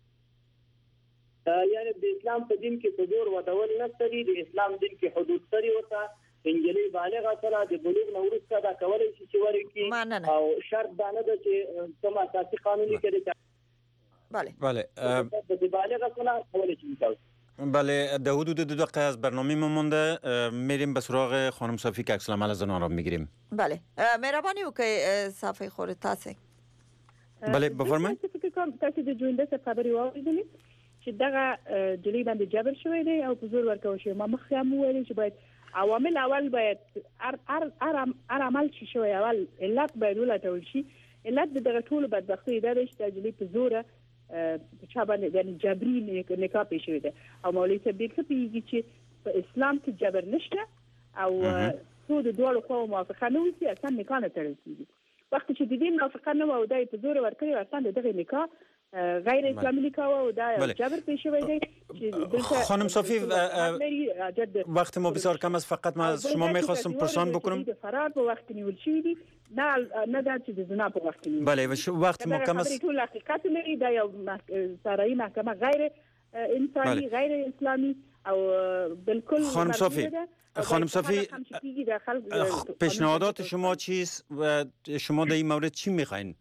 یعنی د اسلام په دین کې په زور ودول نشته دي، د اسلام دین کې حدود سری ورته انجلۍ بالغه سره د بلوغ نه وروسته دا کولی شي چې ورکړي، او شرط دا نه ده چې کوم اساسي قانوني کړي. بله د بالغه سره کولی شي. بله در حدود 2 دقیقه از برنامه ما مونده، میریم به سراغ خانم صافی که عکس العمل زنان را میگیریم. بله مهربانی وکړئ صافی خور تاسو. بله بفرمایئ. تاسو د جوینده څخه خبري واورېدلې چې دغه جلۍ باندې جبر شوی دی او په زور ورکول شوی. ما مخکې هم وویل چې باید عوامل اول باید هر عمل چې شوی اول علت باید ولټول شي. علت دغه ټولو بدبختۍ دا دی چې د جلۍ په زوره چا باندې یعنی جبري نکاح پېښ شوی دی. او مولوي صاحب ډېر ښه پوهېږي چې په اسلام کې جبر نشته او څو د دواړو خواو موافقه نه وي اصلا نکاح نه تړل کېږي. وخت چې د دې موافقه نه وه او دا یې په زوره ورکړې اصلا د دغې نکاح غیر اسلامی نکاح و دا جبر پیش شوی دی. خانم صافی وقت ما بسیار کم است، فقط ما از شما میخواستم پرسان بکنم فرار په وخت نیول شوی دی، نه دا چې د زنا په وخت نیول. بله وقت ما کم است. ټول حقیقت لري، دا یو سرایی محکمه غیر انسانی غیر اسلامی او بالکل خانم صافی پیشنهادات شما چیست و شما در این مورد چی میخواین؟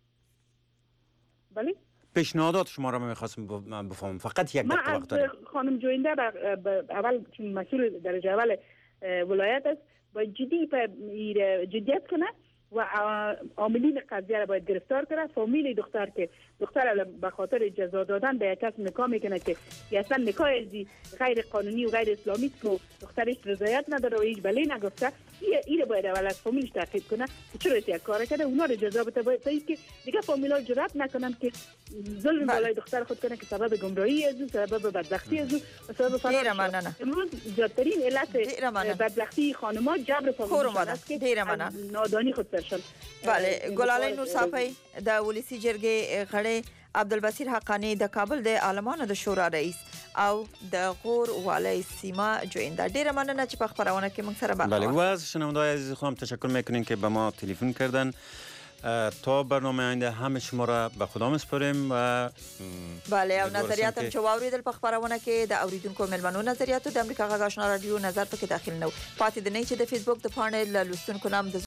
بله پیشنهادات شما را میخواستم بفهمم، فقط یک دقیقه وقت داریم. خانم جوینده اول چون مسئول درجه اول ولایت است باید جدیت کنه و عاملین قضیه را باید گرفتار کنه. فامیل دختر که دختر به خاطر جزا دادن به یک کس نکاح میکنه که اصلا نکاح غیر قانونی و غیر اسلامی است که دخترش رضایت نداره و هیچ بلی نگفته، این باید اول از فامیلش تحقیق کنه که چرا یک کار کرده، اونا رو جزا بده تا اینکه دیگه فامیل‌ها جرأت نکنن که ظلم بالای دختر خود کنه که سبب گمراهی از او، سبب بدبختی از او و سبب فرار. امروز زیادترین علت بدبختی خانم‌ها جبر فامیل است که نادانی خود سرشان. بله، ګلالۍ نورصافی د ولسی جرګې غړی عبدالبصیر حقانی د کابل د عالمانو د شورا رئیس او د غور والی سیما جوینده، ډیره مننه چې په خبرونه کې موږ سره برخه بله و از شنونده‌های عزیز خودم تشکر میکنیم که به ما تلفن کردن. تا برنامه آینده همه شما را به خدا میسپاریم و بله او نظریات هم چې واوریدل په خبرونه کې د اوریدونکو ملمنو نظریاتو د امریکا غږ آشنا رادیو نظر پکې داخل نه پاتې د نه چې د فیسبوک د پاڼې له لوستونکو نام د